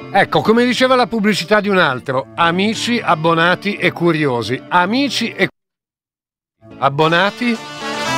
Ecco, come diceva la pubblicità di un altro, amici, abbonati e curiosi. Amici e abbonati?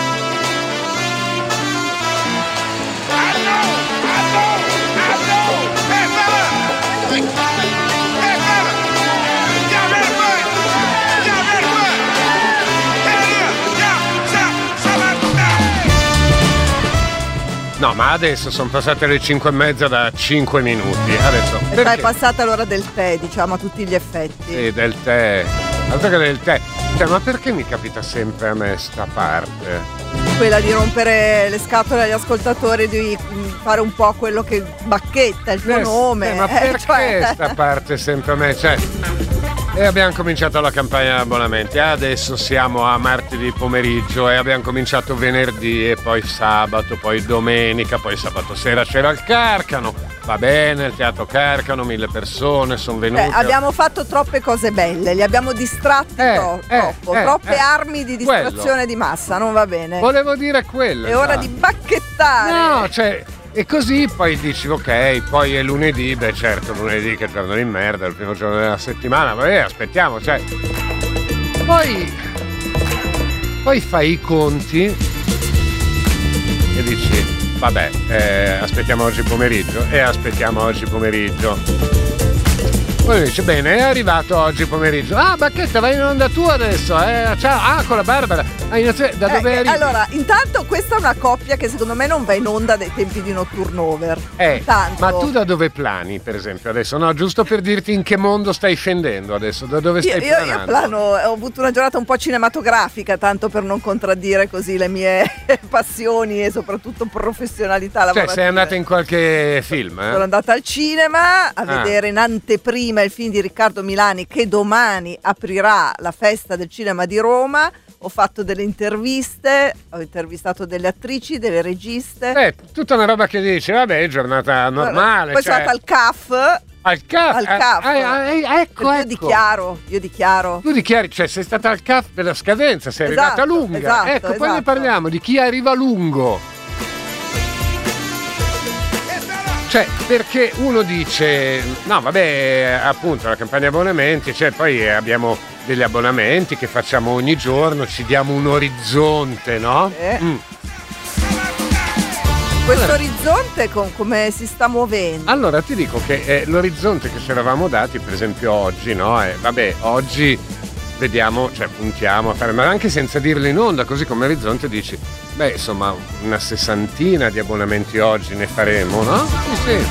No, ma adesso sono passate le 5:30 da 5 minuti. Adesso è passata l'ora del tè, diciamo, a tutti gli effetti. Sì, del tè. Altro che del tè. Cioè, ma perché mi capita sempre a me sta parte? Quella di rompere le scatole agli ascoltatori, di fare un po' quello che bacchetta il tuo nome. Ma perché sta parte sempre a me? Cioè, e abbiamo cominciato la campagna di abbonamenti. Adesso siamo a martedì pomeriggio e abbiamo cominciato venerdì e poi sabato, poi domenica, poi sabato sera c'era il Carcano. Va bene, il teatro Carcano, 1000 persone sono venute. Abbiamo fatto troppe cose belle, li abbiamo distratti troppo. Troppe armi di distrazione di massa, non va bene. Volevo dire quello. È ora di bacchettare. No, cioè. E così poi dici ok, poi è lunedì, beh certo lunedì che giorno di merda, il primo giorno della settimana, vabbè aspettiamo, cioè poi fai i conti e dici vabbè aspettiamo oggi pomeriggio poi dice bene, è arrivato oggi pomeriggio. Ah, Bacchetta, vai in onda tu adesso, ciao, con la Barbara. Da dove arrivi? Allora, intanto questa è una coppia che secondo me non va in onda dai tempi di Notturnover. Ma tu da dove plani, per esempio, adesso? No, giusto per dirti in che mondo stai scendendo adesso, da dove stai planando? Io plano, ho avuto una giornata un po' cinematografica, tanto per non contraddire così le mie passioni e soprattutto professionalità lavorative. Cioè, sei andata in qualche film? Sono andata al cinema a vedere in anteprima il film di Riccardo Milani che domani aprirà la festa del cinema di Roma. Ho fatto delle interviste, ho intervistato delle attrici, delle registe. Tutta una roba che dici, vabbè, giornata normale. Poi sono andata al CAF. Al CAF? Ecco. Io dichiaro. Tu dichiari, cioè sei stata al CAF per la scadenza, sei arrivata lunga. Ecco, poi ne parliamo di chi arriva lungo. Cioè, perché uno dice, no vabbè, appunto la campagna abbonamenti, cioè poi abbiamo degli abbonamenti che facciamo ogni giorno, ci diamo un orizzonte, no? Questo orizzonte come si sta muovendo? Allora ti dico che l'orizzonte che ci eravamo dati, per esempio oggi, no? Vabbè, oggi vediamo, cioè puntiamo a fare, ma anche senza dirlo in onda, così come orizzonte dici, beh insomma una 60 di abbonamenti oggi ne faremo, no? Sì.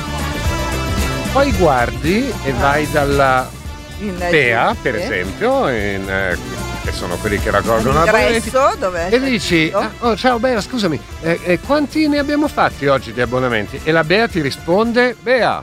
Poi guardi e vai dalla PEA, per esempio, che sono quelli che raccolgono abbonamenti, dov'è? E dici, ciao Bea, scusami, quanti ne abbiamo fatti oggi di abbonamenti? E la Bea ti risponde, Bea,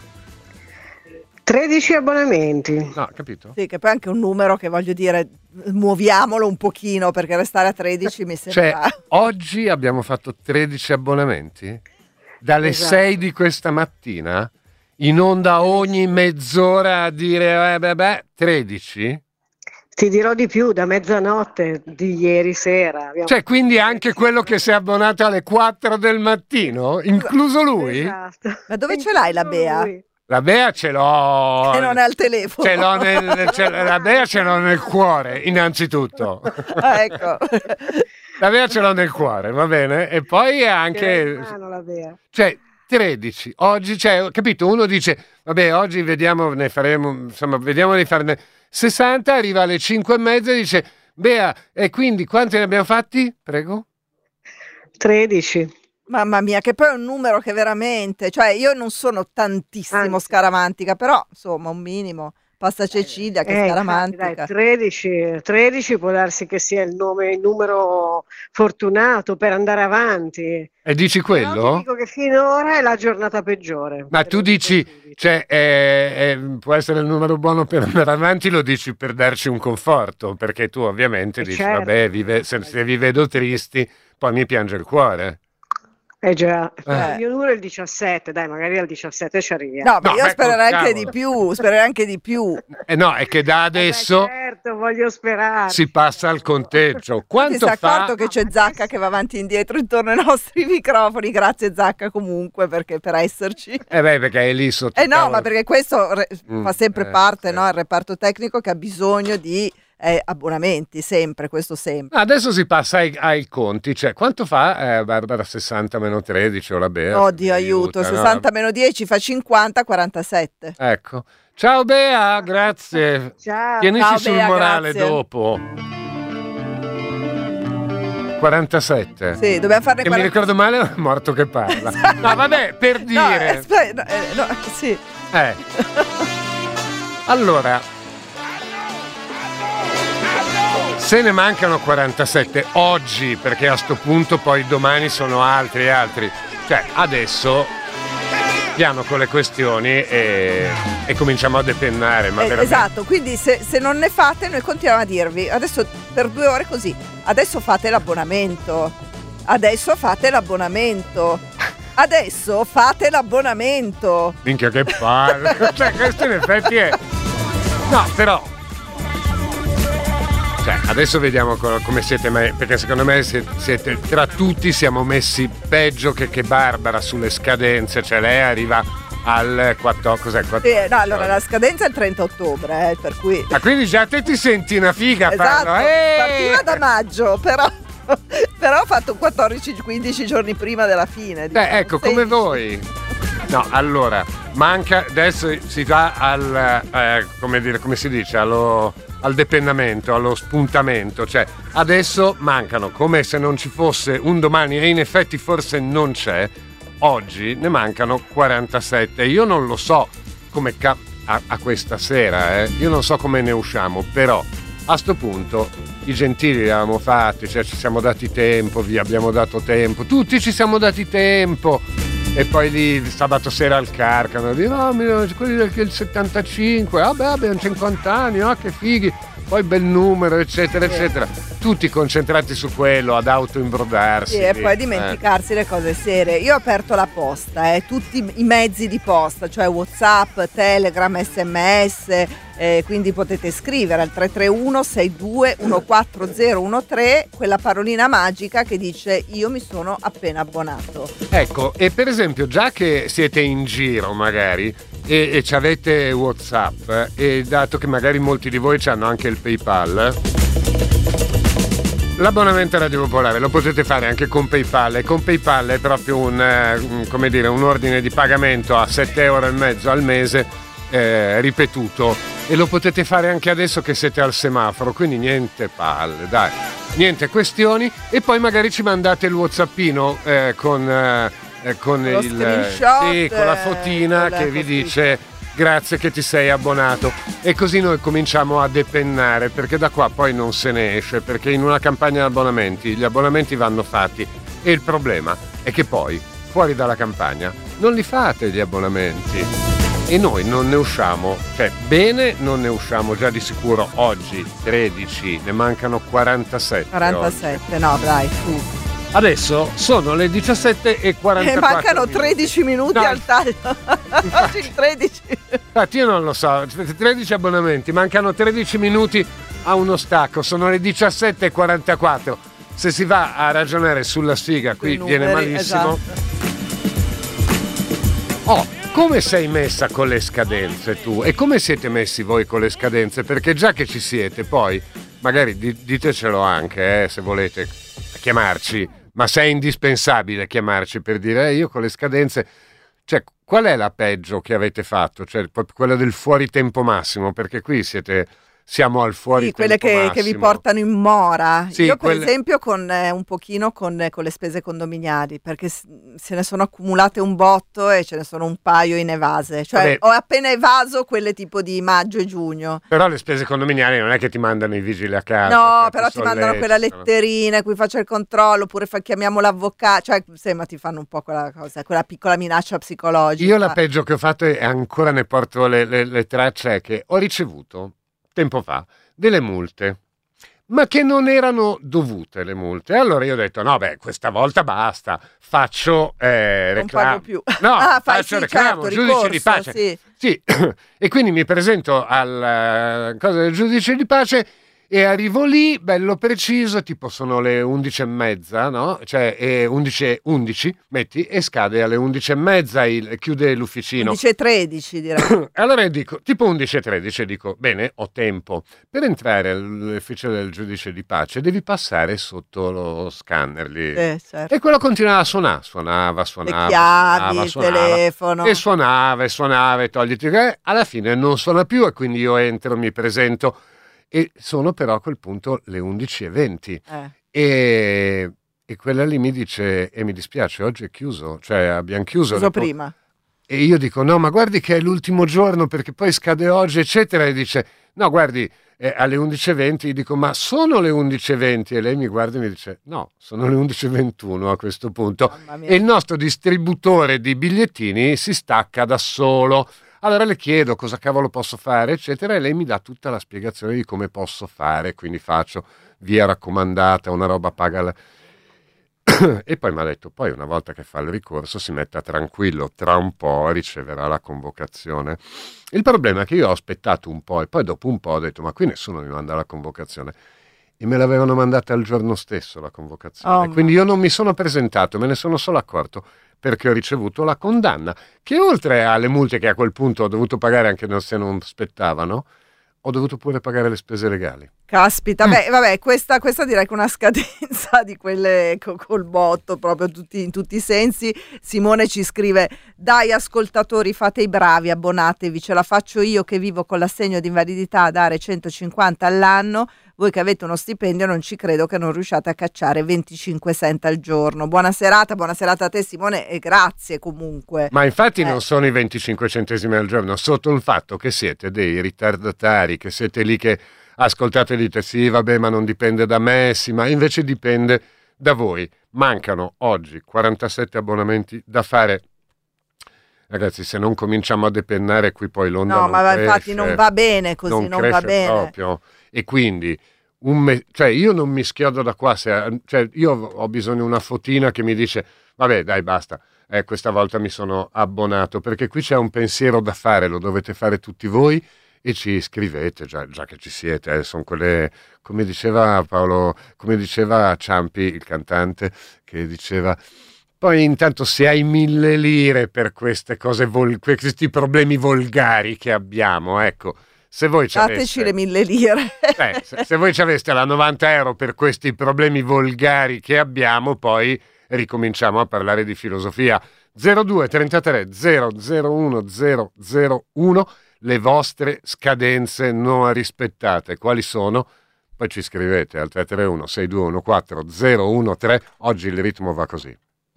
13 abbonamenti. No, capito? Sì, che poi è anche un numero che voglio dire, muoviamolo un pochino, perché restare a 13 mi sembra... Cioè, oggi abbiamo fatto 13 abbonamenti? Dalle 6 di questa mattina? In onda ogni mezz'ora a dire, 13? Ti dirò di più, da mezzanotte di ieri sera. Cioè, quindi anche quello che si è abbonato alle 4 del mattino? Incluso lui? Esatto. Ma dove ce l'hai la Bea? Lui. La Bea ce l'ho. Che non è al telefono. La Bea ce l'ho nel cuore, innanzitutto. Ecco. La Bea ce l'ho nel cuore, va bene? E poi anche. La Bea. Cioè, 13. Oggi, cioè, capito? Uno dice, vabbè, oggi vediamo, ne faremo, insomma, vediamo di farne 60, arriva alle 5:30 e dice, Bea, e quindi quanti ne abbiamo fatti? Prego? 13. Mamma mia, che poi è un numero che veramente, cioè io non sono tantissimo scaramantica, però insomma un minimo, pasta Cecilia che è scaramantica. Dai, 13 può darsi che sia il numero fortunato per andare avanti. E dici quello? Però ti dico che finora è la giornata peggiore. Ma tu dici, cioè, può essere il numero buono per andare avanti, lo dici per darci un conforto, perché tu ovviamente dici, certo. Vabbè, se vi vedo tristi, poi mi piange il cuore. Già, il mio numero è il 17, dai, magari al 17 ci arriviamo. No, ma io spererei anche di più, No, è che da adesso certo, voglio sperare. si passa al conteggio. Quanto si è fa? accorto che c'è Zacca che va avanti e indietro intorno ai nostri microfoni. Grazie Zacca comunque per esserci. Perché è lì sotto. No, ma perché questo fa sempre parte, sì. no? Il reparto tecnico che ha bisogno di abbonamenti, sempre, questo sempre. Adesso si passa ai conti, cioè quanto fa Barbara 60 meno 13 o la Bea? Oddio, aiuto, 60 meno 10 fa 50, 47. Ecco. Ciao Bea, grazie. Ciao. Tienici Ciao, sul Bea, morale grazie. dopo. 47. Sì, dobbiamo farne Che mi ricordo male, è morto che parla. No, vabbè, per dire. Sì. Allora, se ne mancano 47 oggi, perché a sto punto poi domani sono altri e altri. Cioè, adesso piano con le questioni e cominciamo a depennare. Ma veramente. Esatto, quindi se non ne fate noi continuiamo a dirvi, adesso per 2 ore così, adesso fate l'abbonamento, adesso fate l'abbonamento, adesso fate l'abbonamento. Minchia che palle. Cioè, questo in effetti è... No, però... Cioè, adesso vediamo come siete, perché secondo me siete tra tutti siamo messi peggio che Barbara sulle scadenze, cioè lei arriva al 14, cos'è? No, allora la scadenza è il 30 ottobre, per cui... Ah, quindi già te ti senti una figa a Esatto, farlo. partiva da maggio, però ho fatto 14-15 giorni prima della fine. Ecco, 16. come voi. No, allora, manca, adesso si va al, come si dice, al depennamento, allo spuntamento, cioè adesso mancano, come se non ci fosse un domani, e in effetti forse non c'è, oggi ne mancano 47. Io non lo so come a questa sera, io non so come ne usciamo, però a sto punto i gentili li avevamo fatti, cioè ci siamo dati tempo, vi abbiamo dato tempo, tutti ci siamo dati tempo. E poi lì sabato sera al Carcano, quelli del 75, abbiamo 50 anni, che fighi, poi bel numero, eccetera, eccetera. Tutti concentrati su quello, ad autoimbrodarsi. Sì, e poi dimenticarsi le cose serie. Io ho aperto la posta, tutti i mezzi di posta, cioè WhatsApp, Telegram, SMS, quindi potete scrivere al 331 62 14013 quella parolina magica che dice io mi sono appena abbonato. Ecco, e per esempio già che siete in giro magari e ci avete WhatsApp e dato che magari molti di voi hanno anche il PayPal, l'abbonamento a Radio Popolare lo potete fare anche con PayPal, e con PayPal è proprio un ordine di pagamento a 7,5 € al mese ripetuto, e lo potete fare anche adesso che siete al semaforo, quindi niente palle, dai, niente questioni, e poi magari ci mandate il WhatsAppino con lo il screenshot, sì, con la fotina che vi dice grazie che ti sei abbonato, e così noi cominciamo a depennare, perché da qua poi non se ne esce, perché in una campagna di abbonamenti gli abbonamenti vanno fatti, e il problema è che poi fuori dalla campagna non li fate gli abbonamenti e noi non ne usciamo, cioè bene non ne usciamo già di sicuro oggi 13, ne mancano 47 47, no dai, su. Adesso sono le 17:44. E mancano 13 minuti al taglio. Oggi il 13. Infatti io non lo so, 13 abbonamenti, mancano 13 minuti a uno stacco, sono le 17:44. Se si va a ragionare sulla sfiga qui viene malissimo. Esatto. Come sei messa con le scadenze tu? E come siete messi voi con le scadenze? Perché già che ci siete, poi magari ditecelo anche, se volete chiamarci, ma se è indispensabile chiamarci per dire io con le scadenze, cioè qual è la peggio che avete fatto? Cioè quella del fuori tempo massimo, perché qui siamo al fuori tempo quelle massimo. che vi portano in mora. Sì, io per esempio con un pochino con le spese condominiali, perché se ne sono accumulate un botto e ce ne sono un paio in evase, cioè ho appena evaso quelle tipo di maggio e giugno. Però le spese condominiali non è che ti mandano i vigili a casa. No, però ti mandano quella letterina in cui faccio il controllo, oppure chiamiamo l'avvocato, cioè sembra ti fanno un po' quella cosa, quella piccola minaccia psicologica. Io la peggio che ho fatto, e ancora ne porto le tracce, è che ho ricevuto tempo fa delle multe, ma che non erano dovute le multe. Allora io ho detto, no beh, questa volta basta, faccio reclamo. Non pago più. No, faccio reclamo, certo, giudice di ricorso, pace. Sì. E quindi mi presento al cosa del giudice di pace e arrivo lì, bello preciso, tipo sono le 11:30, no? Cioè 11:11, metti, e scade alle 11:30, chiude l'ufficino. 11:13 direi. Allora dico, tipo 11:13, dico, bene, ho tempo. Per entrare all'ufficio del giudice di pace devi passare sotto lo scanner lì. Certo. E quello continuava a suonava. Le chiavi, il telefono. E suonava, e togliti. Alla fine non suona più e quindi io entro, mi presento. E sono però a quel punto le 11:20 e quella lì mi dice, e mi dispiace, oggi è chiuso, cioè abbiamo chiuso prima. E io dico, no, ma guardi che è l'ultimo giorno perché poi scade oggi, eccetera, e dice, no, guardi, alle 11:20, dico, ma sono le 11:20? E lei mi guarda e mi dice, no, sono le 11:21 a questo punto, e il nostro distributore di bigliettini si stacca da solo. Allora le chiedo cosa cavolo posso fare, eccetera, e lei mi dà tutta la spiegazione di come posso fare, quindi faccio via raccomandata, una roba paga. E poi mi ha detto, poi una volta che fa il ricorso si metta tranquillo, tra un po' riceverà la convocazione. Il problema è che io ho aspettato un po' e poi dopo un po' ho detto, ma qui nessuno mi manda la convocazione. E me l'avevano mandata il giorno stesso la convocazione, quindi io non mi sono presentato, me ne sono solo accorto perché ho ricevuto la condanna, che oltre alle multe che a quel punto ho dovuto pagare anche se non spettavano, ho dovuto pure pagare le spese legali. Caspita, vabbè, questa direi che è una scadenza di quelle col botto, proprio in tutti i sensi. Simone ci scrive, dai ascoltatori, fate i bravi, abbonatevi, ce la faccio io che vivo con l'assegno di invalidità a dare 150 all'anno, voi che avete uno stipendio non ci credo che non riusciate a cacciare 25 cent al giorno. Buona serata a te Simone e grazie comunque. Ma infatti non sono i 25 centesimi al giorno, sotto il fatto che siete dei ritardatari, che siete lì che ascoltate e dite sì vabbè ma non dipende da me, sì ma invece dipende da voi. Mancano oggi 47 abbonamenti da fare. Ragazzi, se non cominciamo a depennare qui poi l'onda non cresce, infatti non va bene così, non va bene proprio. E quindi cioè io non mi schiodo da qua, cioè io ho bisogno di una fotina che mi dice vabbè dai basta, questa volta mi sono abbonato, perché qui c'è un pensiero da fare, lo dovete fare tutti voi e ci scrivete già che ci siete, sono quelle, come diceva Paolo, come diceva Ciampi il cantante, che diceva poi intanto se hai 1.000 lire per queste cose questi problemi volgari che abbiamo, ecco, se voi ci dateci le 1.000 lire. Se voi ci aveste la 90 euro per questi problemi volgari che abbiamo, poi ricominciamo a parlare di filosofia. 02 33 001 001, le vostre scadenze non rispettate, quali sono? Poi ci scrivete al 331 6214 013. Oggi il ritmo va così.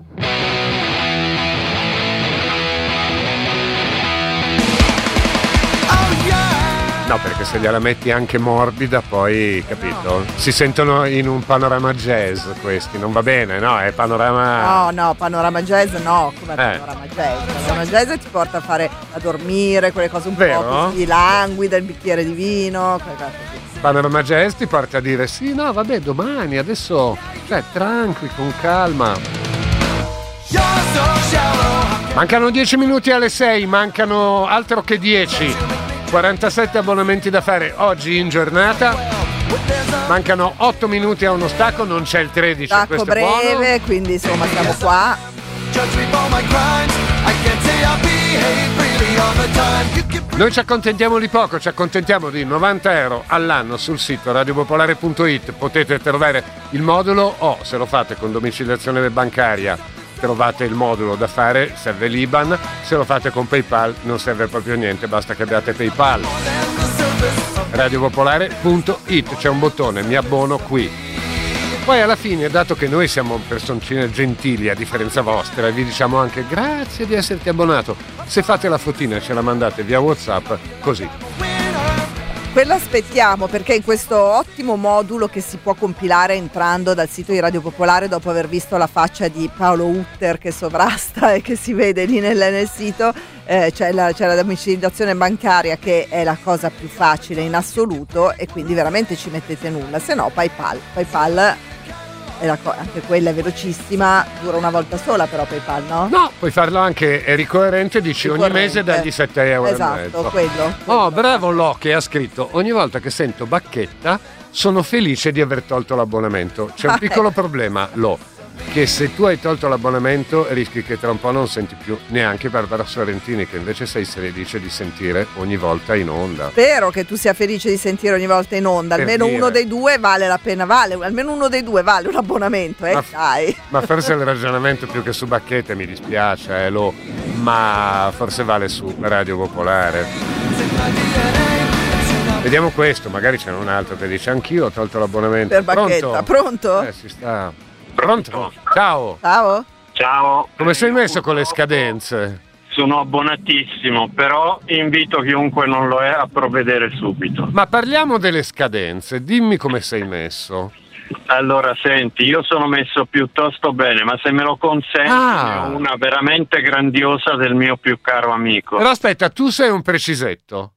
No, perché se gliela metti anche morbida poi, capito? Si sentono in un panorama jazz questi, non va bene, no? È panorama... No, panorama jazz no, come panorama jazz? Panorama jazz ti porta a dormire, quelle cose un po' così languide, il bicchiere di vino, quelle cose così. Panorama jazz ti porta a dire sì, no, vabbè, domani, adesso, cioè, tranqui, con calma. Mancano 10 minuti alle 6, mancano altro che 10. 47 abbonamenti da fare oggi in giornata, mancano 8 minuti a uno stacco, non c'è il 13, stacco questo breve, è buono. Quindi insomma siamo qua. Noi ci accontentiamo di poco, ci accontentiamo di 90 euro all'anno sul sito radiopopolare.it, potete trovare il modulo o se lo fate con domiciliazione bancaria trovate il modulo da fare, serve l'IBAN, se lo fate con PayPal non serve proprio niente, basta che abbiate PayPal. Radiopopolare.it, c'è un bottone, mi abbono qui. Poi alla fine, dato che noi siamo personcine gentili a differenza vostra, vi diciamo anche grazie di esserti abbonato. Se fate la fotina e ce la mandate via WhatsApp, così. Quello aspettiamo, perché in questo ottimo modulo che si può compilare entrando dal sito di Radio Popolare dopo aver visto la faccia di Paolo Utter che sovrasta e che si vede lì nel sito, c'è la domiciliazione bancaria che è la cosa più facile in assoluto, e quindi veramente ci mettete nulla. Se no PayPal è anche quella è velocissima, dura una volta sola però PayPal, no? No, puoi farlo anche, è ricorrente, dici ogni mese dagli 7 euro esatto, e mezzo. quello. Oh, bravo Lo che ha scritto: ogni volta che sento Bacchetta sono felice di aver tolto l'abbonamento. C'è un piccolo problema, Lo, che se tu hai tolto l'abbonamento rischi che tra un po' non senti più neanche Barbara Sorrentini, che invece sei felice di sentire ogni volta in onda. Spero che tu sia felice di sentire ogni volta in onda, Per almeno dire. uno dei due vale la pena, almeno uno dei due vale un abbonamento, dai. Ma forse il ragionamento più che su Bacchetta, mi dispiace, Lo, ma forse vale su Radio Popolare. Vediamo questo, magari c'è un altro che dice anch'io ho tolto l'abbonamento. Per Bacchetta, pronto? Si sta. Pronto? Ciao. Ciao. Ciao. Come sei messo con le scadenze? Sono abbonatissimo, però invito chiunque non lo è a provvedere subito. Ma parliamo delle scadenze, dimmi come sei messo. Allora, senti, io sono messo piuttosto bene, ma se me lo consenti, ne ho una veramente grandiosa del mio più caro amico. Però aspetta, tu sei un precisetto?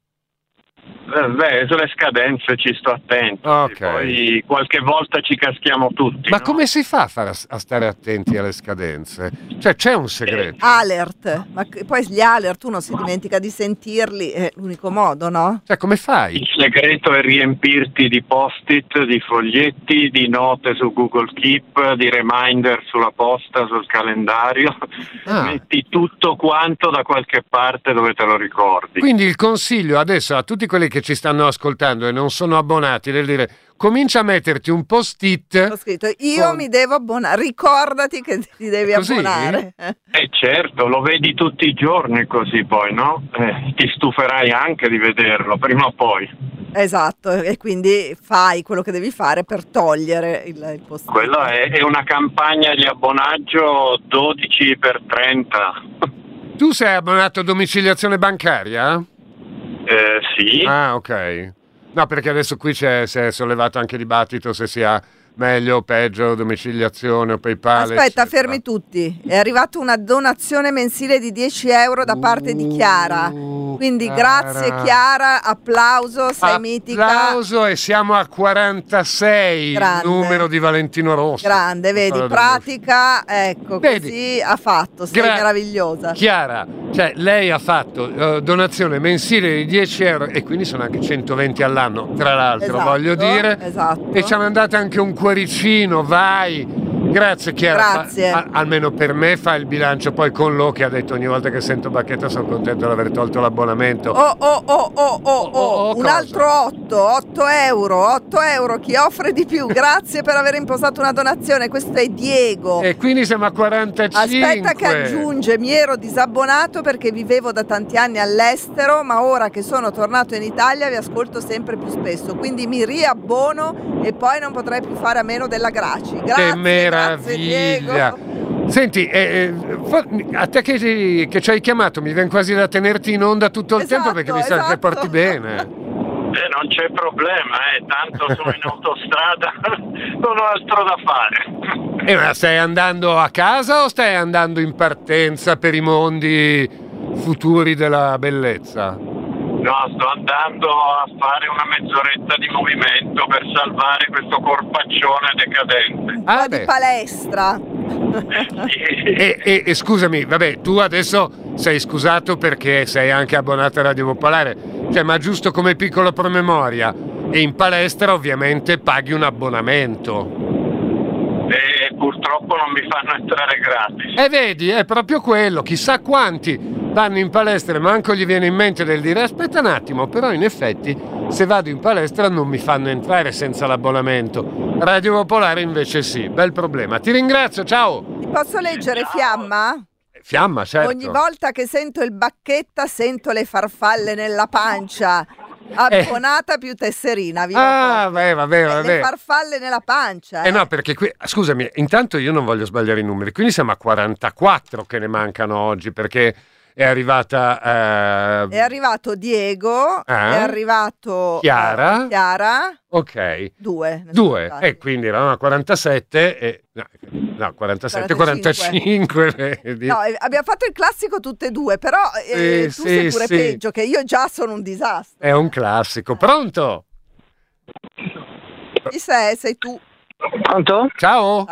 Beh, sulle scadenze ci sto attento. Ok. Poi qualche volta ci caschiamo tutti. Ma no? come si fa a stare attenti alle scadenze? Cioè, c'è un segreto? Alert, ma poi gli alert uno si dimentica di sentirli, è l'unico modo, no? Cioè, come fai? Il segreto è riempirti di post-it, di foglietti, di note su Google Keep, di reminder sulla posta, sul calendario. Metti tutto quanto da qualche parte dove te lo ricordi. Quindi il consiglio adesso a tutti quelli che ci stanno ascoltando e non sono abbonati è dire: comincia a metterti un post-it. Ho scritto io mi devo abbonare, ricordati che ti devi Così? abbonare. Certo, lo vedi tutti i giorni così poi, no? Ti stuferai anche di vederlo, prima o poi. Esatto, e quindi fai quello che devi fare per togliere il post-it. Quella è una campagna di abbonaggio 12 per 30. Tu sei abbonato a domiciliazione bancaria? Sì. Ah, ok. No, perché adesso qui si è sollevato anche dibattito se sia meglio o peggio domiciliazione o PayPal. Aspetta, eccetera. fermi tutti. È arrivata una donazione mensile di 10 euro da parte di Chiara. Quindi grazie Chiara, applauso, sei mitica. Applauso, e siamo a 46, Grande. numero di Valentino Rossi. Grande, vedi, pratica, ecco, Vedi? così ha fatto, sei meravigliosa. Chiara, cioè lei ha fatto donazione mensile di 10 euro e quindi sono anche 120 all'anno, tra l'altro, Esatto, voglio dire. esatto. E ci ha mandato anche un cuoricino, vai. Grazie Chiara. Grazie. Almeno per me fa il bilancio poi con Lo, che ha detto ogni volta che sento Bacchetta sono contento di aver tolto l'abbonamento. Un cosa? altro 8 euro, chi offre di più? Grazie per aver impostato una donazione, questo è Diego. E quindi siamo a 45. Aspetta che aggiunge, mi ero disabbonato perché vivevo da tanti anni all'estero, ma ora che sono tornato in Italia vi ascolto sempre più spesso, quindi mi riabbono e poi non potrei più fare a meno della Graci. Grazie, Che meraviglia. Diego. Senti, a te che ci hai chiamato mi viene quasi da tenerti in onda tutto il tempo, perché mi sa che porti bene. Non c'è problema, tanto sono in autostrada, non ho altro da fare. Ma stai andando a casa o stai andando in partenza per i mondi futuri della bellezza? No, sto andando a fare una mezz'oretta di movimento per salvare questo corpaccione decadente. Un po' di palestra. E scusami, vabbè, tu adesso sei scusato perché sei anche abbonato a Radio Popolare, cioè, ma giusto come piccolo promemoria, e in palestra ovviamente paghi un abbonamento. E purtroppo non mi fanno entrare gratis. E vedi, è proprio quello, chissà quanti vanno in palestra e manco gli viene in mente del dire aspetta un attimo, però in effetti se vado in palestra non mi fanno entrare senza l'abbonamento. Radio Popolare invece sì, bel problema. Ti ringrazio, ciao! Ti posso leggere Fiamma? Fiamma, certo. Ogni volta che sento il Bacchetta sento le farfalle nella pancia. Abbonata più tesserina. Vabbè. Le farfalle nella pancia. No, perché qui, scusami, intanto io non voglio sbagliare i numeri, quindi siamo a 44 che ne mancano oggi, perché è arrivata... È arrivato Diego, è arrivato Chiara. Ok. Due, e quindi eravamo a 47 no, 47, 45. No, abbiamo fatto il classico tutte e due, però tu sei pure peggio, che io già sono un disastro. È un classico. Pronto? Chi sei? Sei tu? Pronto? Ciao.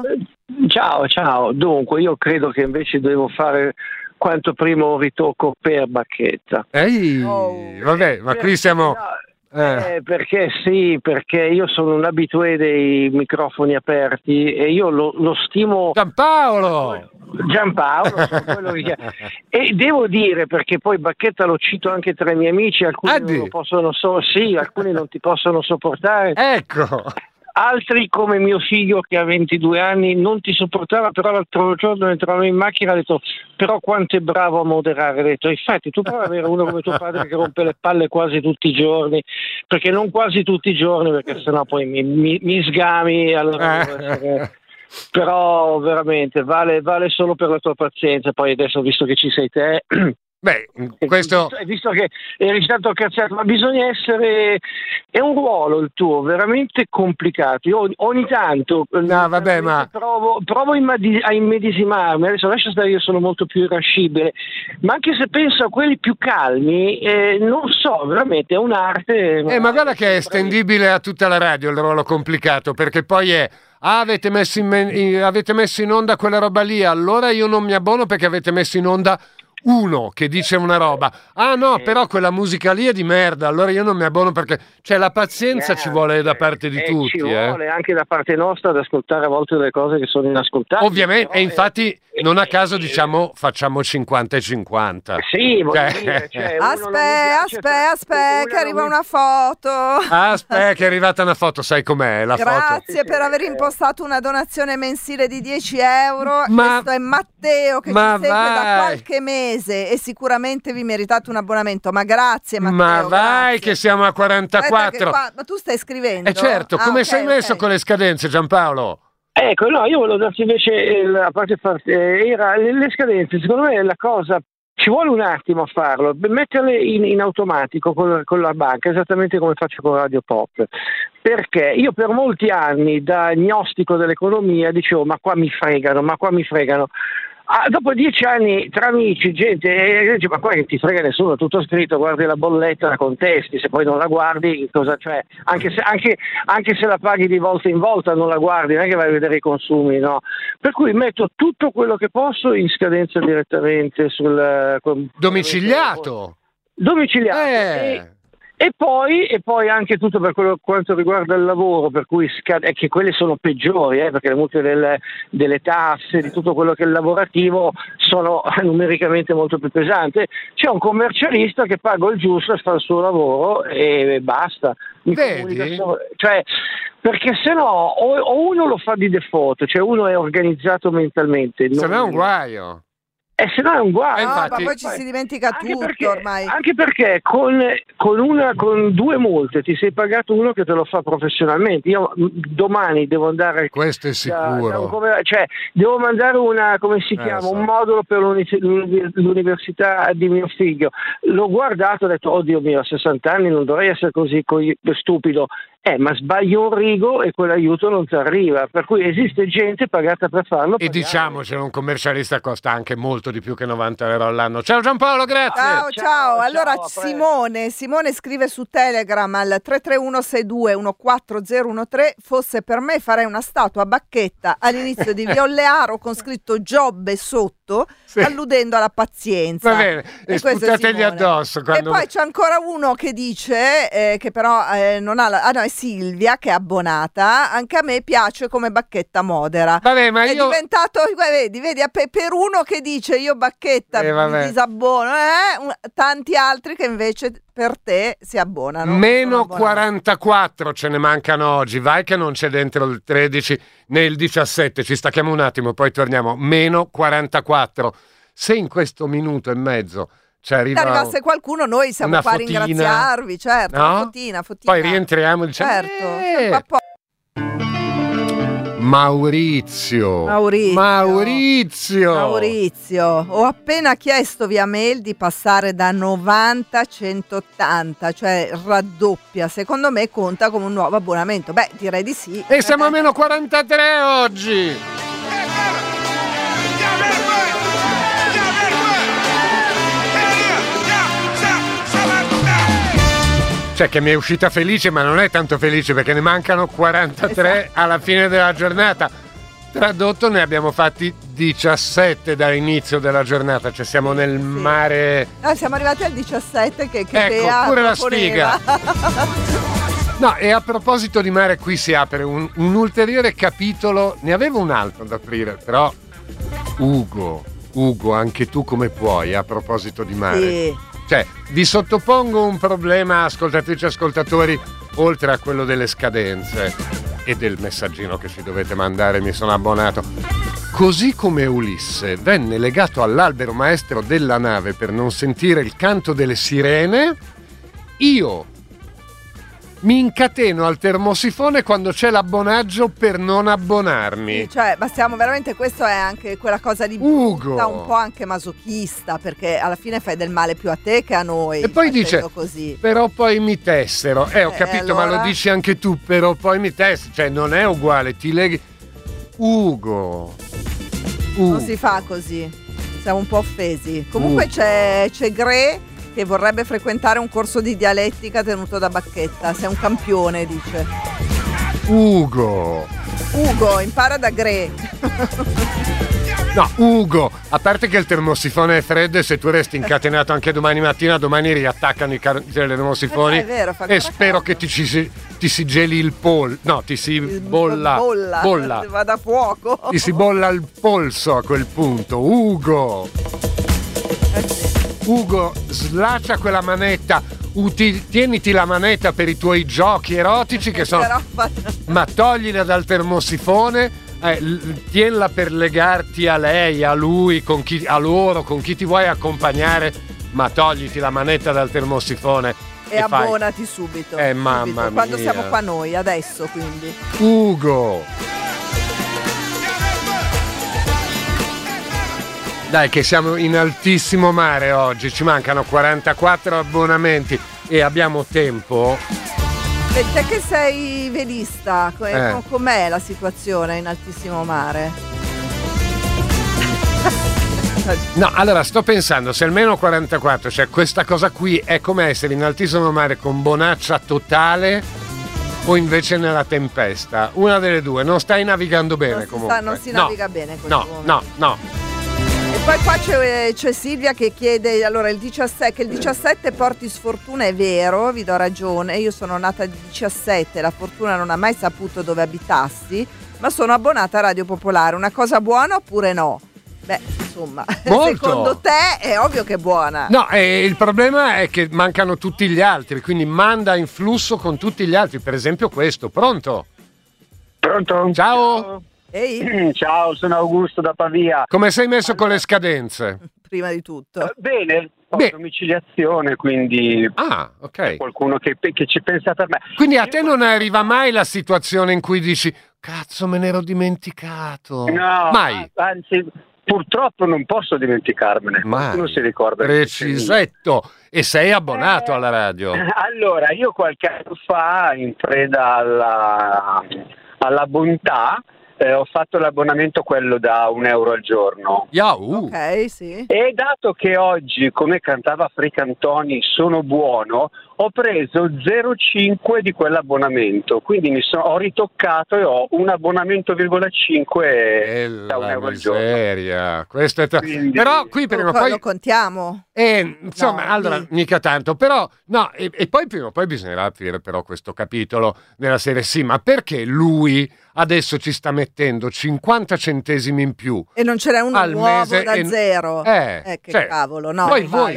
Ciao. Dunque, io credo che invece devo fare quanto prima un ritocco per Bacchetta. Vabbè, ma qui siamo... Perché io sono un abitué dei microfoni aperti e io lo stimo. Giampaolo, quello che... E devo dire, perché poi Bacchetta lo cito anche tra i miei amici, alcuni non lo possono alcuni non ti possono sopportare. Ecco. Altri, come mio figlio che ha 22 anni, non ti sopportava, però l'altro giorno entravo in macchina e ha detto: però quanto è bravo a moderare. Ha detto: infatti tu prova ad avere uno come tuo padre che rompe le palle quasi tutti i giorni, perché non quasi tutti i giorni, perché sennò poi mi sgami, allora però veramente vale solo per la tua pazienza. Poi adesso, visto che ci sei te, beh, questo... Visto che eri stato cazzato, ma bisogna essere... È un ruolo il tuo, veramente complicato. Io ogni tanto provo a immedesimarmi. Adesso lascia stare, io sono molto più irascibile, ma anche se penso a quelli più calmi, non so, veramente è un'arte. Ma guarda che è estendibile a tutta la radio il ruolo complicato, perché poi è... avete messo in onda quella roba lì, allora io non mi abbono perché avete messo in onda uno che dice una roba. Però quella musica lì è di merda, allora io non mi abbono, perché la pazienza ci vuole da parte di tutti. Ci vuole anche da parte nostra ad ascoltare a volte delle cose che sono inascoltabili. Ovviamente, e infatti non a caso diciamo facciamo 50 e 50. Sì, dire, aspetta, che arriva una foto. Aspetta, che è arrivata una foto, sai com'è la foto? Grazie per aver impostato una donazione mensile di 10 euro. Questo è Matteo che ci segue da qualche mese e sicuramente vi meritate un abbonamento. Ma grazie Matteo. Ma vai, grazie. Che siamo a 44. Ma tu stai scrivendo? Certo, come sei messo con le scadenze, Giampaolo? Ecco, no, io volevo darti invece la parte era le scadenze. Secondo me la cosa, ci vuole un attimo a farlo, metterle in automatico con la banca, esattamente come faccio con Radio Pop, perché io per molti anni da gnostico dell'economia dicevo ma qua mi fregano. Dopo 10 anni tra amici, gente dice: ma qua che ti frega nessuno, tutto scritto, guardi la bolletta, la contesti, se poi non la guardi cosa c'è? Anche se la paghi di volta in volta non la guardi, non è che vai a vedere i consumi, no? Per cui metto tutto quello che posso in scadenza direttamente sul domiciliato. E poi anche tutto per quanto riguarda il lavoro, per cui che quelle sono peggiori, perché le multe delle tasse, di tutto quello che è il lavorativo, sono numericamente molto più pesanti. C'è un commercialista che paga il giusto e fa il suo lavoro e basta. Vedi? Perché se no o uno lo fa di default, cioè uno è organizzato mentalmente. Se no è un guaio. Se no è un guaio. Ma poi ci si dimentica tutto ormai. Anche perché con due multe ti sei pagato uno che te lo fa professionalmente. Io domani devo andare. Questo è sicuro. Devo mandare un modulo per l'università di mio figlio. L'ho guardato e ho detto: oddio mio, a 60 anni non dovrei essere così stupido. Ma sbagli un rigo e quell'aiuto non ti arriva, per cui esiste gente pagata per farlo. E diciamocelo, un commercialista costa anche molto di più che 90 euro all'anno. Ciao Giampaolo, grazie. Ciao. Allora Simone scrive su Telegram al 331621413: fosse per me farei una statua a Bacchetta all'inizio di Viollearo con scritto Giobbe sotto, alludendo alla pazienza. Va bene, e sputategli addosso. E poi c'è ancora uno che dice che però non ha è Silvia che è abbonata: anche a me piace come Bacchetta modera. Vabbè, ma è diventato, vedi per uno che dice io Bacchetta mi disabbono, tanti altri che invece per te si abbonano. Meno 44 ce ne mancano oggi, vai che non c'è dentro il 13 né il 17, ci stacchiamo un attimo, poi torniamo. Meno 44. Se in questo minuto e mezzo ci arrivasse qualcuno, noi siamo qua a ringraziarvi, certo, no? Fotina. Poi rientriamo e diciamo certo. Maurizio. Ho appena chiesto via mail di passare da 90 a 180, cioè raddoppia. Secondo me conta come un nuovo abbonamento. Beh, direi di sì. E siamo a meno 43 oggi. Cioè che mi è uscita felice, ma non è tanto felice perché ne mancano 43 alla fine della giornata. Tradotto, ne abbiamo fatti 17 dall'inizio della giornata, cioè siamo nel mare. Siamo arrivati al 17 che ecco, pure la sfiga. No, e a proposito di mare, qui si apre un ulteriore capitolo. Ne avevo un altro da aprire, però Ugo, anche tu come puoi a proposito di mare? Sì. Cioè, vi sottopongo un problema, ascoltatrici e ascoltatori, oltre a quello delle scadenze e del messaggino che ci dovete mandare, mi sono abbonato. Così come Ulisse venne legato all'albero maestro della nave per non sentire il canto delle sirene, io mi incateno al termosifone quando c'è l'abbonaggio per non abbonarmi. Sì, cioè, ma stiamo veramente, questo è anche quella cosa di Ugo, un po' anche masochista, perché alla fine fai del male più a te che a noi. E poi dice così. Però poi mi tessero. Ho capito, allora... ma lo dici anche tu, però poi mi tessero. Cioè non è uguale, ti leghi. Ugo. Non si fa così. Siamo un po' offesi. Comunque c'è Gre che vorrebbe frequentare un corso di dialettica tenuto da Bacchetta. Sei un campione, dice. Ugo, impara da Gre. No, Ugo, a parte che il termosifone è freddo e se tu resti incatenato anche domani mattina, domani riattaccano i termosifoni è vero, e spero che ti si geli il polso. No, ti si bolla. Va da fuoco. Ti si bolla il polso a quel punto. Ugo, slaccia quella manetta, tieniti la manetta per i tuoi giochi erotici che sono. Ma toglila dal termosifone, tienila per legarti a lei, a lui, a loro, con chi ti vuoi accompagnare, ma togliti la manetta dal termosifone e abbonati subito. Mamma mia. Quando siamo qua noi, adesso quindi. Ugo. Dai che siamo in altissimo mare oggi, ci mancano 44 abbonamenti e abbiamo tempo. E te che sei velista, com'è la situazione in altissimo mare? No, allora sto pensando, se almeno 44, cioè questa cosa qui è come essere in altissimo mare con bonaccia totale o invece nella tempesta. Una delle due, non stai navigando bene comunque. Non si naviga bene così. No. E poi qua c'è Silvia che chiede, allora che il 17 porti sfortuna, è vero, vi do ragione, io sono nata il 17, la fortuna non ha mai saputo dove abitassi, ma sono abbonata a Radio Popolare, una cosa buona oppure no? Beh, insomma, molto. Secondo te è ovvio che è buona. No, il problema è che mancano tutti gli altri, quindi manda in flusso con tutti gli altri, per esempio questo. Pronto? Ciao. Ehi. Ciao, sono Augusto da Pavia. Come sei messo con le scadenze? Prima di tutto. Bene, ho domiciliazione, quindi ok. Qualcuno che ci pensa per me. Quindi a te non arriva mai la situazione in cui dici cazzo me ne ero dimenticato? No, mai. Anzi, purtroppo non posso dimenticarmene. Non si ricorda. Precisetto. E sei abbonato alla radio? Allora, io qualche anno fa, in preda alla bontà, ho fatto l'abbonamento quello da €1 al giorno. Ok, sì. E dato che oggi, come cantava Fricantoni, sono buono, ho preso 0,5 di quell'abbonamento, quindi ho ritoccato e ho un abbonamento,5 da €1 al giorno. Questo è però qui prima o poi lo contiamo. Insomma, allora mica tanto, però no, e poi prima o poi bisognerà aprire però questo capitolo nella serie sì, ma perché lui adesso ci sta mettendo 50 centesimi in più e non ce n'è uno nuovo da zero? Che cavolo, no. Poi voi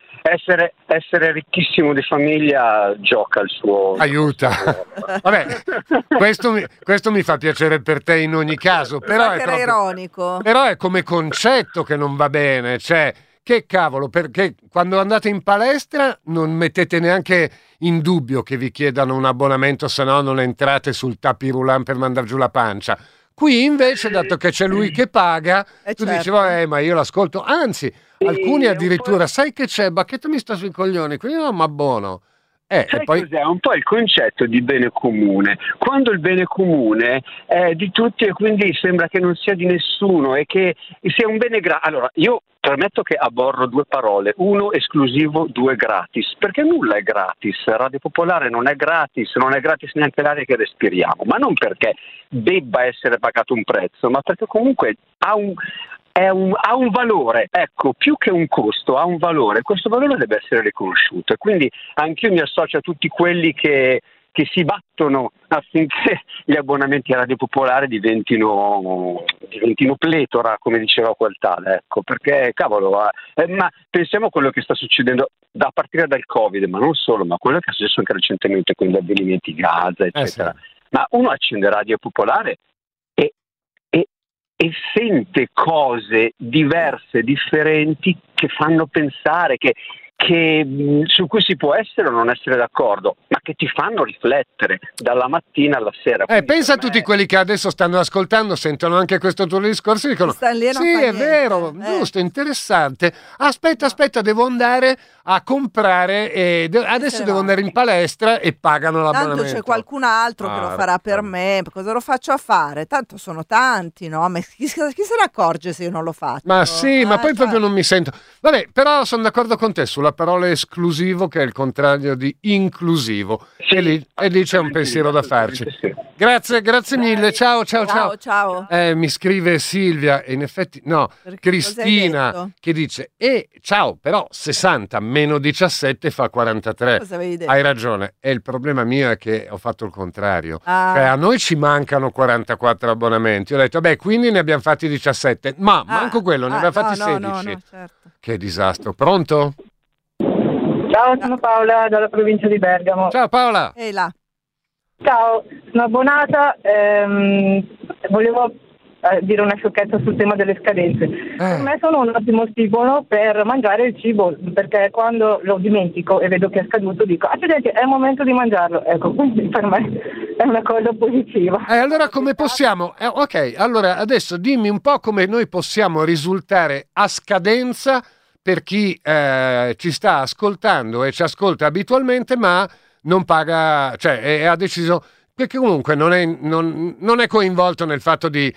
essere ricchissimo di famiglia gioca il suo aiuta. Vabbè, questo mi fa piacere per te in ogni caso, però è proprio ironico. Però è come concetto che non va bene, cioè che cavolo, perché quando andate in palestra non mettete neanche in dubbio che vi chiedano un abbonamento, se no non entrate sul tapis roulant per mandar giù la pancia. Qui invece, dato che c'è lui che paga, tu dici ma io l'ascolto, anzi alcuni addirittura sai che c'è, Bacchetto mi sta sui coglioni, quindi non mi abbono. Sai e poi... cos'è? Un po' il concetto di bene comune. Quando il bene comune è di tutti e quindi sembra che non sia di nessuno e che sia un bene allora, io premetto che aborro 2 parole, 1 esclusivo, 2 gratis, perché nulla è gratis. Radio Popolare non è gratis neanche l'aria che respiriamo, ma non perché debba essere pagato un prezzo, ma perché comunque ha un valore, ecco, più che un costo, ha un valore. Questo valore deve essere riconosciuto e quindi anch'io mi associo a tutti quelli che si battono affinché gli abbonamenti a Radio Popolare diventino pletora, come diceva quel tale, ecco, perché cavolo, ma pensiamo a quello che sta succedendo a partire dal Covid, ma non solo, ma quello che è successo anche recentemente con gli avvenimenti Gaza, eccetera. Sì. Ma uno accende Radio Popolare e sente cose diverse, differenti, che fanno pensare, che su cui si può essere o non essere d'accordo, ma che ti fanno riflettere dalla mattina alla sera. Pensa a tutti quelli che adesso stanno ascoltando, sentono anche questo tuo discorso e dicono sì, è vero, giusto, interessante, aspetta, devo andare a comprare e adesso devo andare in palestra e pagano l'abbonamento. Tanto c'è qualcun altro che lo farà per me, cosa lo faccio a fare? Tanto sono tanti, no? Ma chi se ne accorge se io non lo faccio? Ma sì, ma poi proprio non mi sento. Vabbè, però sono d'accordo con te sulla parola esclusivo, che è il contrario di inclusivo. Sì, e lì c'è un pensiero da farci. Sì. Grazie mille, ciao. Mi scrive Silvia, e in effetti no, perché Cristina, che dice ciao, però 60 meno 17 fa 43. Cosa avevi detto? Hai ragione, e il problema mio è che ho fatto il contrario. Cioè, a noi ci mancano 44 abbonamenti, ho detto quindi ne abbiamo fatti 17, ma manco quello, ne abbiamo fatti 16. No, certo. Che disastro. Pronto? Ciao, sono Paola dalla provincia di Bergamo. Ciao Paola. Ehi là. Ciao, sono abbonata, volevo dire una sciocchezza sul tema delle scadenze. Per me sono un ottimo stimolo per mangiare il cibo, perché quando lo dimentico e vedo che è scaduto dico accidenti, è il momento di mangiarlo, ecco, quindi per me è una cosa positiva. Allora come possiamo, ok, allora adesso dimmi un po' come noi possiamo risultare a scadenza per chi ci sta ascoltando e ci ascolta abitualmente ma non paga, cioè ha deciso, perché comunque non è coinvolto nel fatto di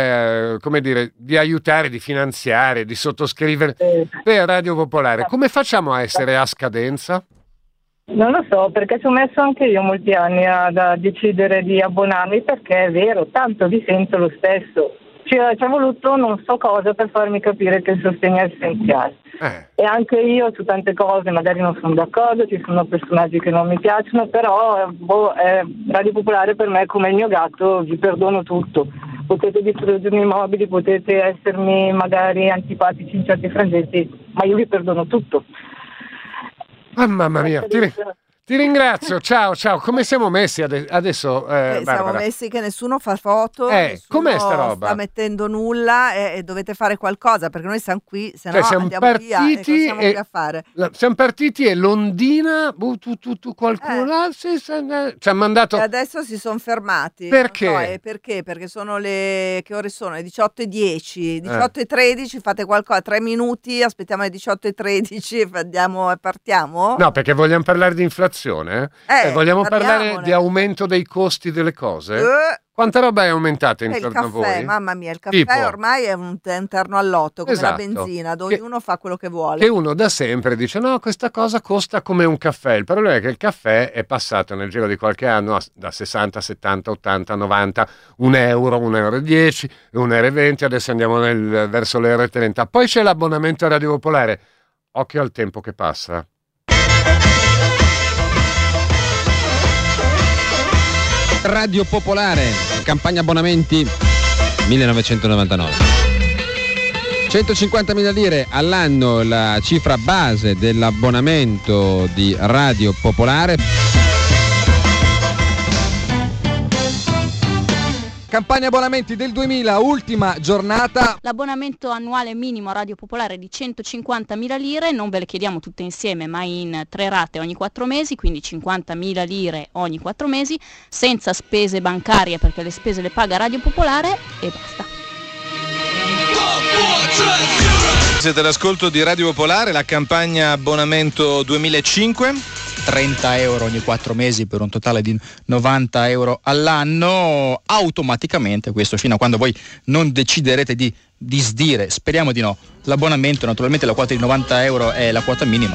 di aiutare, di finanziare, di sottoscrivere per Radio Popolare. Come facciamo a essere a scadenza? Non lo so, perché ci ho messo anche io molti anni a decidere di abbonarmi, perché è vero, tanto vi sento lo stesso. Ci è voluto non so cosa per farmi capire che il sostegno è essenziale. E anche io su tante cose magari non sono d'accordo, ci sono personaggi che non mi piacciono, però Radio Popolare per me è come il mio gatto, vi perdono tutto. Potete distruggermi i mobili, potete essermi magari antipatici in certi frangenti, ma io vi perdono tutto. Mamma mia, ti ringrazio, ciao. Come siamo messi adesso? Siamo messi che nessuno fa foto, com'è sta roba? Sta mettendo nulla e dovete fare qualcosa, perché noi siamo qui, se no siamo andiamo via e cosa siamo qui a fare? Siamo partiti e Londina, tu qualcuno ci ha mandato... E adesso si sono fermati. Perché? Perché sono che ore sono? Le 18:10, 18:13, fate qualcosa, 3 minuti, aspettiamo le 18:13 andiamo e partiamo? No, perché vogliamo parlare di inflazione. Vogliamo parlare di aumento dei costi delle cose? Quanta roba è aumentata intorno a voi? Mamma mia, il caffè ormai è un terno al lotto, come la benzina, dove ognuno fa quello che vuole. E uno da sempre dice no, questa cosa costa come un caffè. Il problema è che il caffè è passato nel giro di qualche anno da 60, 70, 80, 90, €1, €1,10, €1,20, adesso andiamo verso le €30. Poi c'è l'abbonamento a Radio Popolare. Occhio al tempo che passa. Radio Popolare, campagna abbonamenti 1999. 150.000 lire all'anno la cifra base dell'abbonamento di Radio Popolare. Campagna abbonamenti del 2000, ultima giornata. L'abbonamento annuale minimo a Radio Popolare è di 150.000 lire, non ve le chiediamo tutte insieme ma in 3 rate ogni 4 mesi, quindi 50.000 lire ogni 4 mesi, senza spese bancarie perché le spese le paga Radio Popolare e basta. Siete all'ascolto di Radio Popolare, la campagna abbonamento 2005. 30 euro ogni 4 mesi per un totale di 90 euro all'anno, automaticamente, questo fino a quando voi non deciderete di disdire, speriamo di no, l'abbonamento. Naturalmente la quota di 90 euro è la quota minima.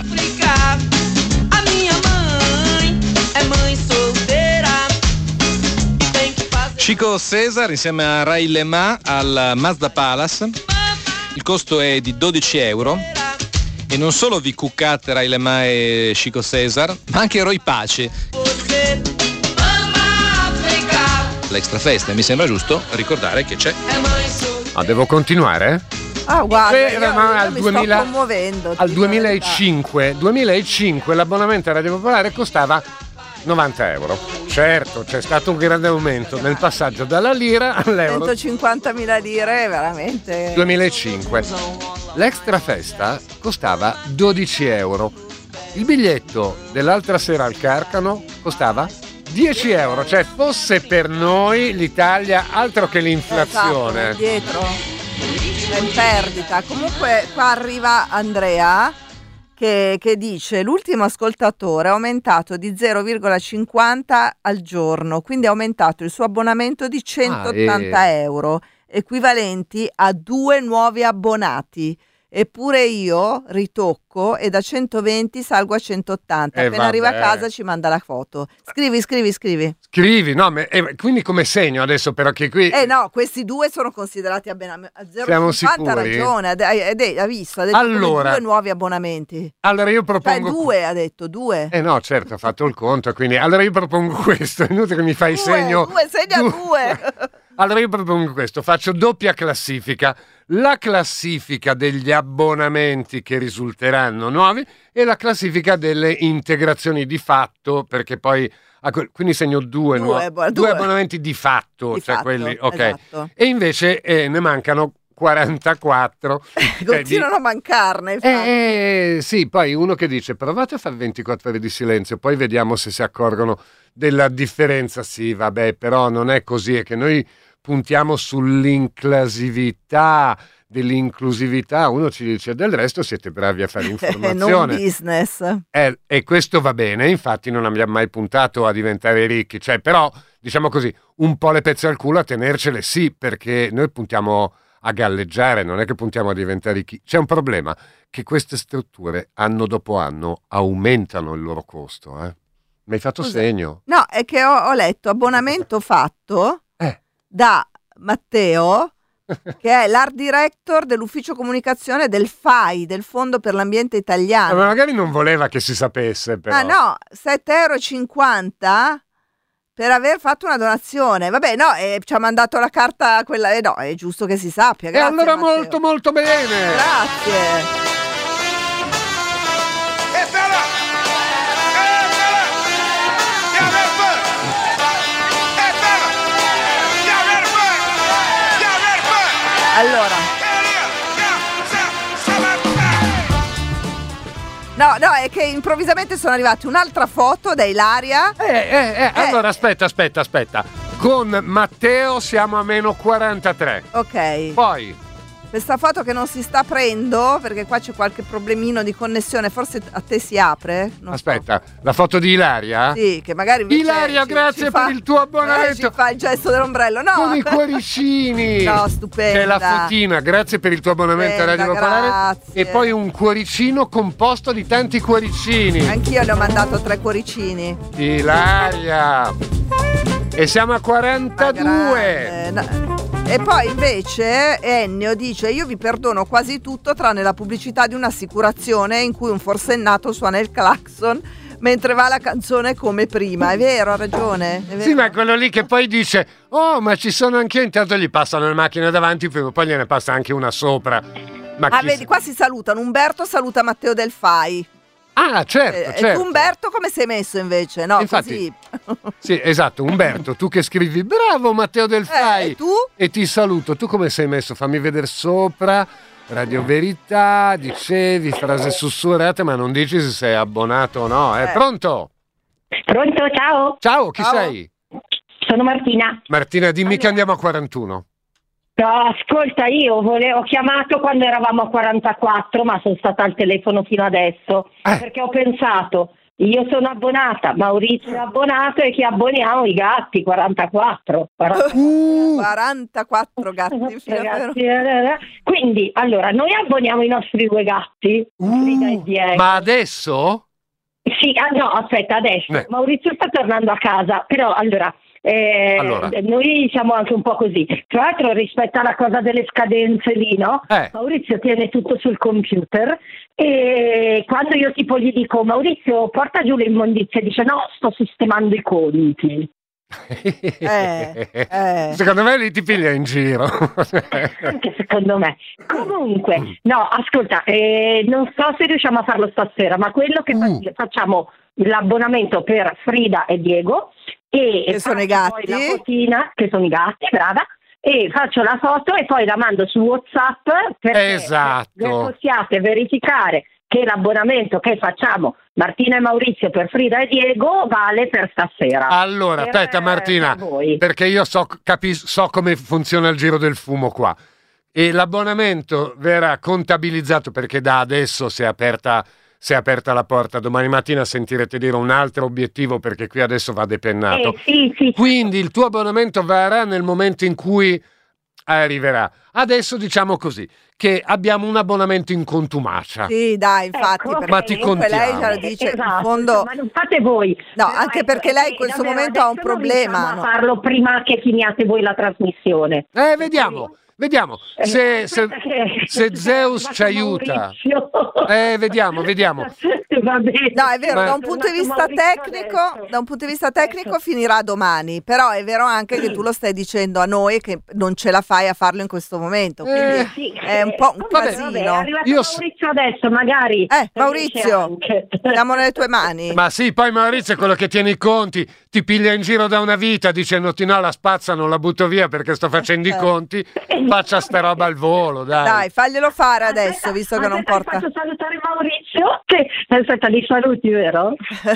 Chico Cesar insieme a Ray Lema al Mazda Palace, il costo è di 12 euro. E non solo vi cuccate Ray Lema e Chico Cesar, ma anche Roy Pace. L'Extra Festa, mi sembra giusto ricordare che c'è. Devo continuare? Guarda, ma io mi sto commuovendo. Al 2005 l'abbonamento a Radio Popolare costava 90 euro. Certo, c'è stato un grande aumento nel passaggio dalla lira all'euro. 150.000 lire, veramente. 2005. L'Extra Festa costava 12 euro. Il biglietto dell'altra sera al Carcano costava 10 euro. Cioè, fosse per noi l'Italia altro che l'inflazione. Esatto, dietro è in perdita. Comunque qua arriva Andrea che dice: l'ultimo ascoltatore ha aumentato di 0,50 al giorno, quindi ha aumentato il suo abbonamento di 180 euro, equivalenti a 2 nuovi abbonati. Eppure io ritocco e da 120 salgo a 180. Appena arriva a casa ci manda la foto. Scrivi. Scrivi, no, quindi come segno adesso però che qui... no, questi 2 sono considerati abbonamenti. A 0,50 ha ragione, ha visto, ha detto allora, 2 nuovi abbonamenti. Allora io propongo... 2, ha detto 2. No, certo, ha fatto il conto, quindi... Allora io propongo questo, è inutile che mi fai segno... 2, segna 2. Allora io propongo questo, faccio doppia classifica. La classifica degli abbonamenti che risulteranno nuovi e la classifica delle integrazioni di fatto, perché poi quindi segno due abbonamenti di fatto, di cioè fatto, quelli, ok. Esatto. E invece ne mancano 44. Continuano a mancarne. Sì, poi uno che dice provate a fare 24 ore di silenzio, poi vediamo se si accorgono della differenza. Sì, vabbè, però non è così, è che noi puntiamo sull'inclusività, dell'inclusività, uno ci dice del resto siete bravi a fare informazione. Non business. E questo va bene, infatti non abbiamo mai puntato a diventare ricchi, cioè però, diciamo così, un po' le pezze al culo a tenercele sì, perché noi puntiamo a galleggiare, non è che puntiamo a diventare ricchi. C'è un problema, che queste strutture anno dopo anno aumentano il loro costo. Mi hai fatto segno? No, è che ho letto abbonamento fatto da Matteo, che è l'art director dell'ufficio comunicazione del FAI, del Fondo per l'Ambiente Italiano. Ma magari non voleva che si sapesse, però. No, 7,50 euro per aver fatto una donazione. Vabbè, no, ci ha mandato la carta quella, no, è giusto che si sappia. Grazie, e allora Matteo. molto molto bene. Grazie. Allora, no, è che improvvisamente sono arrivate un'altra foto da Ilaria. Allora aspetta. Con Matteo siamo a meno 43. Ok. Poi questa foto che non si sta aprendo perché qua c'è qualche problemino di connessione, forse a te si apre? Aspetta, la foto di Ilaria? Sì, che magari Ilaria, grazie per il tuo abbonamento. Ci fa il gesto dell'ombrello, no? Con i cuoricini. No, stupenda. C'è la fotina, grazie per il tuo abbonamento a Radio Popolare. Grazie. E poi un cuoricino composto di tanti cuoricini. Anch'io le ho mandato 3 cuoricini. Ilaria. E siamo a 42. E poi invece Ennio dice: io vi perdono quasi tutto tranne la pubblicità di un'assicurazione in cui un forsennato suona il clacson mentre va la canzone come prima. È vero, ha ragione, è vero. Sì, ma è quello lì che poi dice: oh, ma ci sono anche io. Intanto gli passano le macchine davanti, poi gliene passa anche una sopra. Ma vedi, qua si salutano. Umberto saluta Matteo Del Fai. Ah, certo, E certo. tu, Umberto, come sei messo invece? No, Infatti, così. Sì, esatto, Umberto, tu che scrivi bravo Matteo Del Fai, e tu? E ti saluto, tu come sei messo? Fammi vedere sopra, Radio Verità, dicevi, frase sussurrate, ma non dici se sei abbonato o no, Pronto? Pronto, ciao. Ciao, chi sei? Sono Martina. Martina, dimmi che andiamo a 41. No, ascolta, io ho chiamato quando eravamo a 44, ma sono stata al telefono fino adesso, perché ho pensato, io sono abbonata, Maurizio è abbonato e chi abboniamo i gatti, 44. 44 gatti. Quindi, allora, noi abboniamo i nostri 2 gatti, Frida e Diego. Ma adesso? Sì, no, aspetta, adesso. Maurizio sta tornando a casa, però allora... noi siamo anche un po' così. Tra l'altro, rispetto alla cosa delle scadenze lì, no? Maurizio tiene tutto sul computer e quando io tipo gli dico Maurizio porta giù le immondizie, dice no, sto sistemando i conti. Secondo me lì ti piglia in giro. Anche secondo me. Comunque, no, ascolta, non so se riusciamo a farlo stasera, ma quello che facciamo l'abbonamento per Frida e Diego e sono i gatti, poi la fotina, che sono i gatti, brava, e faccio la foto e poi la mando su WhatsApp perché possiate verificare che l'abbonamento che facciamo Martina e Maurizio per Frida e Diego vale per stasera. Allora, aspetta Martina, perché io so come funziona il giro del fumo qua. E l'abbonamento verrà contabilizzato perché da adesso si è aperta la porta, domani mattina sentirete dire un altro obiettivo perché qui adesso va depennato. Sì. Quindi il tuo abbonamento varrà nel momento in cui arriverà. Adesso diciamo così, che abbiamo un abbonamento in contumacia. Sì, dai, infatti, perché ma ti comunque lei contiamo. già lo dice, Esatto, in fondo... ma non fate voi. No, anche perché lei in questo momento ha un problema. Non farlo prima che finiate voi la trasmissione. Vediamo se Zeus ci aiuta. Vediamo. Va bene. No, è vero, da un punto di vista tecnico finirà domani, però è vero anche che tu lo stai dicendo a noi che non ce la fai a farlo in questo momento, quindi è un po' un casino. È arrivato Maurizio adesso, magari. Maurizio, siamo nelle tue mani. Ma sì, poi Maurizio è quello che tiene i conti, ti piglia in giro da una vita dicendoti no, la spazza non la butto via perché sto facendo i conti, faccia sta roba al volo, dai. Dai, faglielo fare adesso, visto che non porta... Faccio salutare Maurizio, che aspetta, li saluti, vero?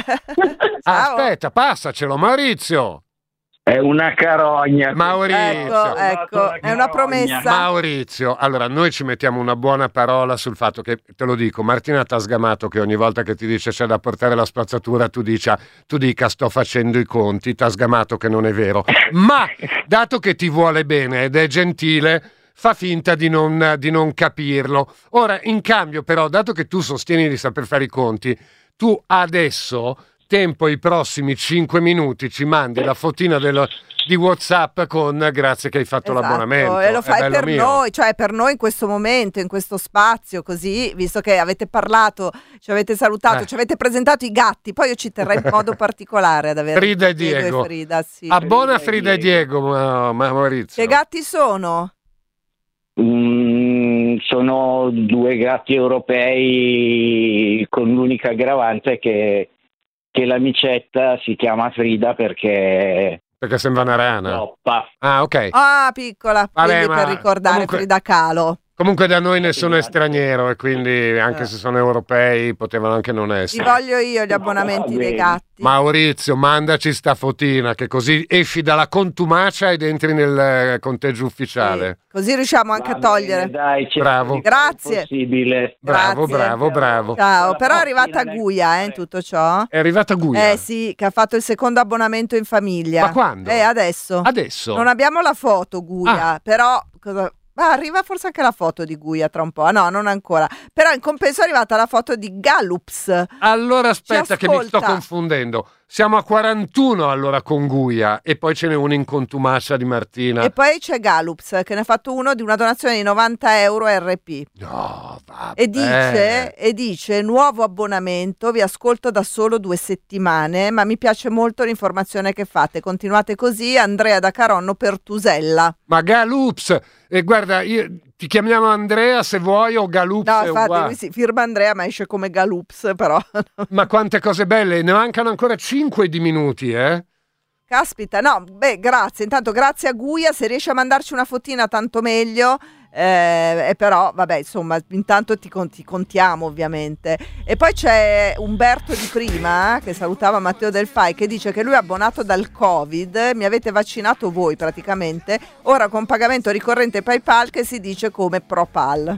Aspetta, passacelo, Maurizio. È una carogna. Maurizio. Ecco, è una promessa. Maurizio, allora noi ci mettiamo una buona parola sul fatto che, te lo dico, Martina t'ha sgamato che ogni volta che ti dice c'è da portare la spazzatura tu dica sto facendo i conti, t'ha sgamato che non è vero. Ma, dato che ti vuole bene ed è gentile, fa finta di non capirlo. Ora, in cambio però, dato che tu sostieni di saper fare i conti, tu adesso... tempo i prossimi 5 minuti ci mandi la fotina di WhatsApp con grazie che hai fatto l'abbonamento. E lo fai per noi, cioè per noi in questo momento, in questo spazio, così, visto che avete parlato, ci avete salutato, ci avete presentato i gatti, poi io ci terrei in modo particolare ad avere Frida e Diego. Frida, sì. Abbona Frida e Diego, Maurizio. Che gatti sono? Sono 2 gatti europei con l'unica aggravante che l'amicetta si chiama Frida perché sembra una rana. Troppa. Ah, ok. Ah, piccola, quindi per ricordare comunque, Frida Kahlo. Comunque da noi nessuno è straniero e quindi anche se sono europei potevano anche non essere. Li voglio io gli abbonamenti dei gatti. Maurizio, mandaci sta fotina che così esci dalla contumacia ed entri nel conteggio ufficiale. Sì, così riusciamo anche a togliere. Dai, bravo. Grazie. Bravo. Ciao, però è arrivata Guia in tutto ciò. È arrivata Guia? Sì, che ha fatto il secondo abbonamento in famiglia. Ma quando? Adesso. Adesso? Non abbiamo la foto Guia, però... arriva forse anche la foto di Guia tra un po'. No, non ancora. Però in compenso è arrivata la foto di Gallups. Allora aspetta che mi sto confondendo. Siamo a 41 allora con Guia e poi ce n'è uno in contumacia di Martina. E poi c'è Gallups che ne ha fatto uno di una donazione di 90 euro RP. No, vabbè. E dice nuovo abbonamento, vi ascolto da solo 2 settimane, ma mi piace molto l'informazione che fate. Continuate così, Andrea da Caronno, Pertusella. Ma Gallups, guarda, io ti chiamiamo Andrea se vuoi o Galoops? No, è infatti uguale. lui si firma Andrea ma esce come Galoops, però. Ma quante cose belle, ne mancano ancora 5 di minuti, Caspita, no, grazie. Intanto grazie a Guia, se riesci a mandarci una fotina tanto meglio. E però vabbè, insomma, intanto ti contiamo ovviamente. E poi c'è Umberto di prima che salutava Matteo Del Fai, che dice che lui è abbonato dal Covid, mi avete vaccinato voi praticamente, ora con pagamento ricorrente PayPal che si dice come ProPal.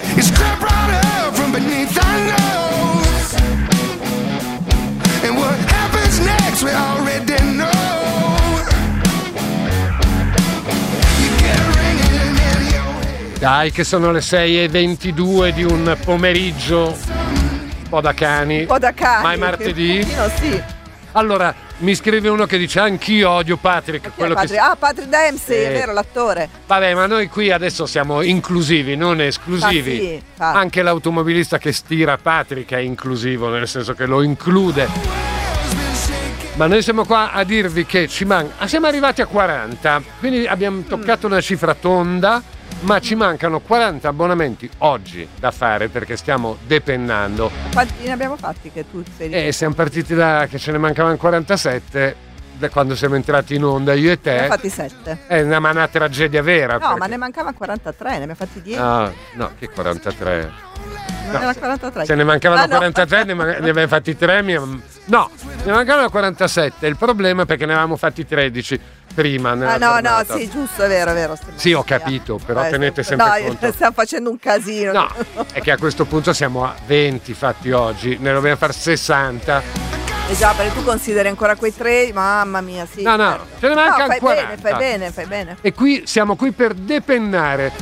Dai, che sono le 6:22 di un pomeriggio un po' da cani. Ma è martedì? Sì. Allora, mi scrive uno che dice anch'io odio Patrick. Patrick Dempsey, è vero, l'attore. Vabbè, ma noi qui adesso siamo inclusivi, non esclusivi. Sì. Anche l'automobilista che stira Patrick è inclusivo, nel senso che lo include. Ma noi siamo qua a dirvi che siamo arrivati a 40, quindi abbiamo toccato una cifra tonda, ma ci mancano 40 abbonamenti oggi da fare perché stiamo depennando. Quanti ne abbiamo fatti che tu sei? Siamo partiti da che ce ne mancavano 47 da quando siamo entrati in onda io e te. Ne abbiamo fatti 7. È una tragedia vera. No, ma ne mancavano 43, ne abbiamo fatti 10. No, che 43? Non era 43. Se ne mancavano 43, ne abbiamo fatti 3. No, ne mancavano 47. Il problema è perché ne avevamo fatti 13 prima. No, sì, giusto, è vero. Sì, ho capito, però tenete sempre conto. Stiamo facendo un casino. No, è che a questo punto siamo a 20 fatti oggi, ne dobbiamo fare 60. Già, perché tu consideri ancora quei 3, mamma mia, sì. No, ce ne manca ancora. Fai bene. E qui siamo qui per depennare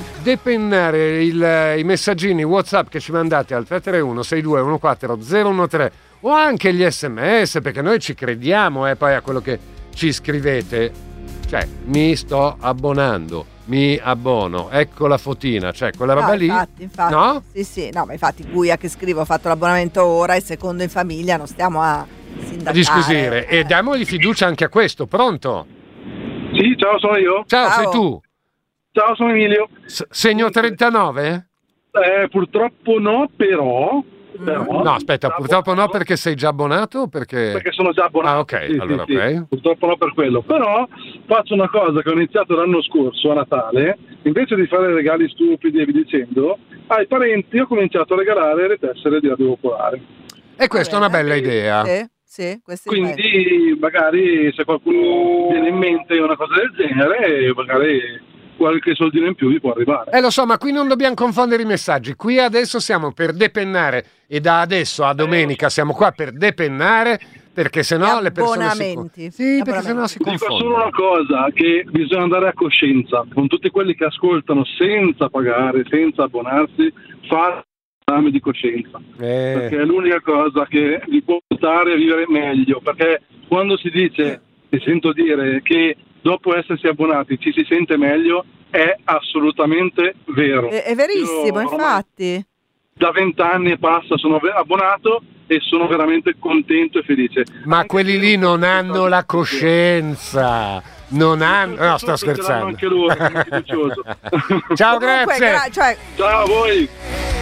i messaggini WhatsApp che ci mandate al 331 6214 013 o anche gli SMS, perché noi ci crediamo poi a quello che ci scrivete. Cioè, mi sto abbonando, mi abbono, ecco la fotina, cioè quella roba lì. Infatti. No? Sì, no, ma infatti Guia che scrive ho fatto l'abbonamento ora e secondo in famiglia non stiamo a sindacare. Discusire e diamogli fiducia anche a questo, pronto? Sì, ciao, sono io. Ciao, sei tu? Ciao, sono Emilio. Segno 39? Purtroppo no, però... No, aspetta, purtroppo no perché sei già abbonato o perché sono già abbonato. Ok, sì, allora sì. ok. Purtroppo no per quello, però faccio una cosa che ho iniziato l'anno scorso a Natale, invece di fare regali stupidi e via dicendo, ai parenti ho cominciato a regalare le tessere di Radio Popolare. E questa è una bella idea. Sì, quindi magari se qualcuno viene in mente una cosa del genere, magari qualche soldino in più vi può arrivare. Lo so, ma qui non dobbiamo confondere i messaggi. Qui adesso siamo per depennare e da adesso a domenica siamo qua per depennare perché sennò le persone perché sennò si confondono. Dico solo una cosa, che bisogna andare a coscienza con tutti quelli che ascoltano senza pagare, senza abbonarsi, fare esame di coscienza. Perché è l'unica cosa che vi può portare a vivere meglio, perché quando si dice, e sento dire che dopo essersi abbonati ci si sente meglio, è assolutamente vero. È verissimo, infatti. Da 20 anni e passa sono abbonato e sono veramente contento e felice. Ma anche quelli lì non hanno la coscienza. Non hanno... No, sto scherzando. Anche loro, Ciao, grazie. Ciao a voi.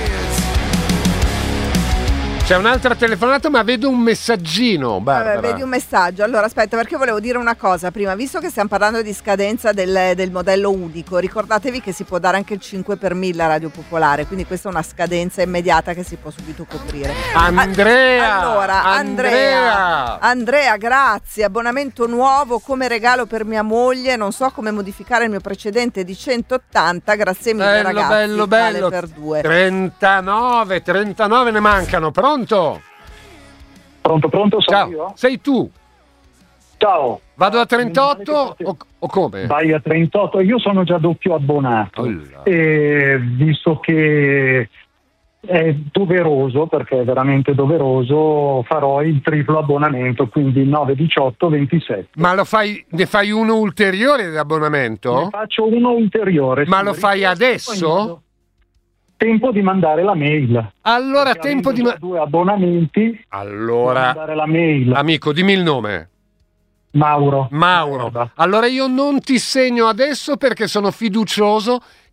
C'è un'altra telefonata, ma vedo un messaggino, Barbara. Vedi un messaggio. Allora, aspetta, perché volevo dire una cosa prima. Visto che stiamo parlando di scadenza del modello unico, ricordatevi che si può dare anche il 5 per 1000 a Radio Popolare, quindi questa è una scadenza immediata che si può subito coprire. Andrea, grazie. Abbonamento nuovo come regalo per mia moglie. Non so come modificare il mio precedente di 180. Grazie mille, ragazzi. Bello. Per 2. 39 ne mancano. Pronto? Pronto, sono Ciao. io? Sei tu? Ciao. Vado a 38 o come? Vai a 38, io sono già doppio abbonato, visto che è doveroso, perché è veramente doveroso, farò il triplo abbonamento, quindi 9, 18, 27. Ma ne fai uno ulteriore di abbonamento? Ne faccio uno ulteriore. Ma lo fai adesso? Tempo di mandare la mail. Allora, tempo di due abbonamenti. Allora, mandare la mail. Amico, dimmi il nome. Mauro. Allora io non ti segno adesso perché sono fiducioso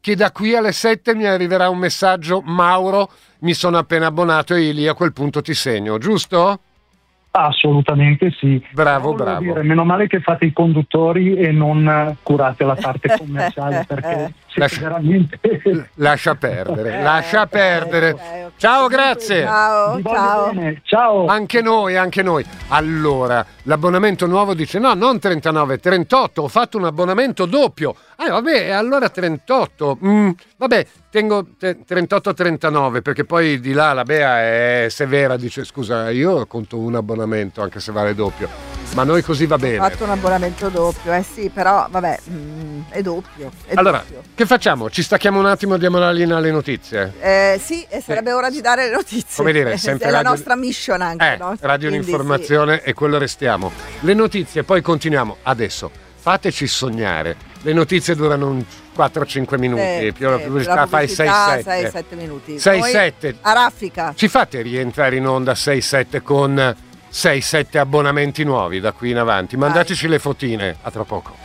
che da qui alle 7 mi arriverà un messaggio: Mauro, mi sono appena abbonato e lì a quel punto ti segno, giusto? Assolutamente sì. Bravo. Meno male che fate i conduttori e non curate la parte commerciale, perché veramente... Lascia perdere. Okay. Ciao, grazie. Ciao. Anche noi. Allora, l'abbonamento nuovo dice no, non 39, 38, ho fatto un abbonamento doppio. Vabbè, allora 38. Vabbè, tengo 38-39, perché poi di là la Bea è severa, dice scusa, io conto un abbonamento anche se vale doppio, ma noi così va bene. Ho fatto un abbonamento doppio, sì, però vabbè, è doppio. Allora, che facciamo? Ci stacchiamo un attimo, diamo la linea alle notizie? Sì, e sarebbe ora di dare le notizie. Come dire, sempre è la nostra mission anche, no? Radio L'informazione, sì. E quello restiamo. Le notizie, poi continuiamo. Adesso, fateci sognare. Le notizie durano 4-5 minuti, più la pubblicità fai 6-7 minuti. 6-7 a raffica. Ci fate rientrare in onda 6-7 con 6-7 abbonamenti nuovi da qui in avanti. Mandateci le fotine, a tra poco.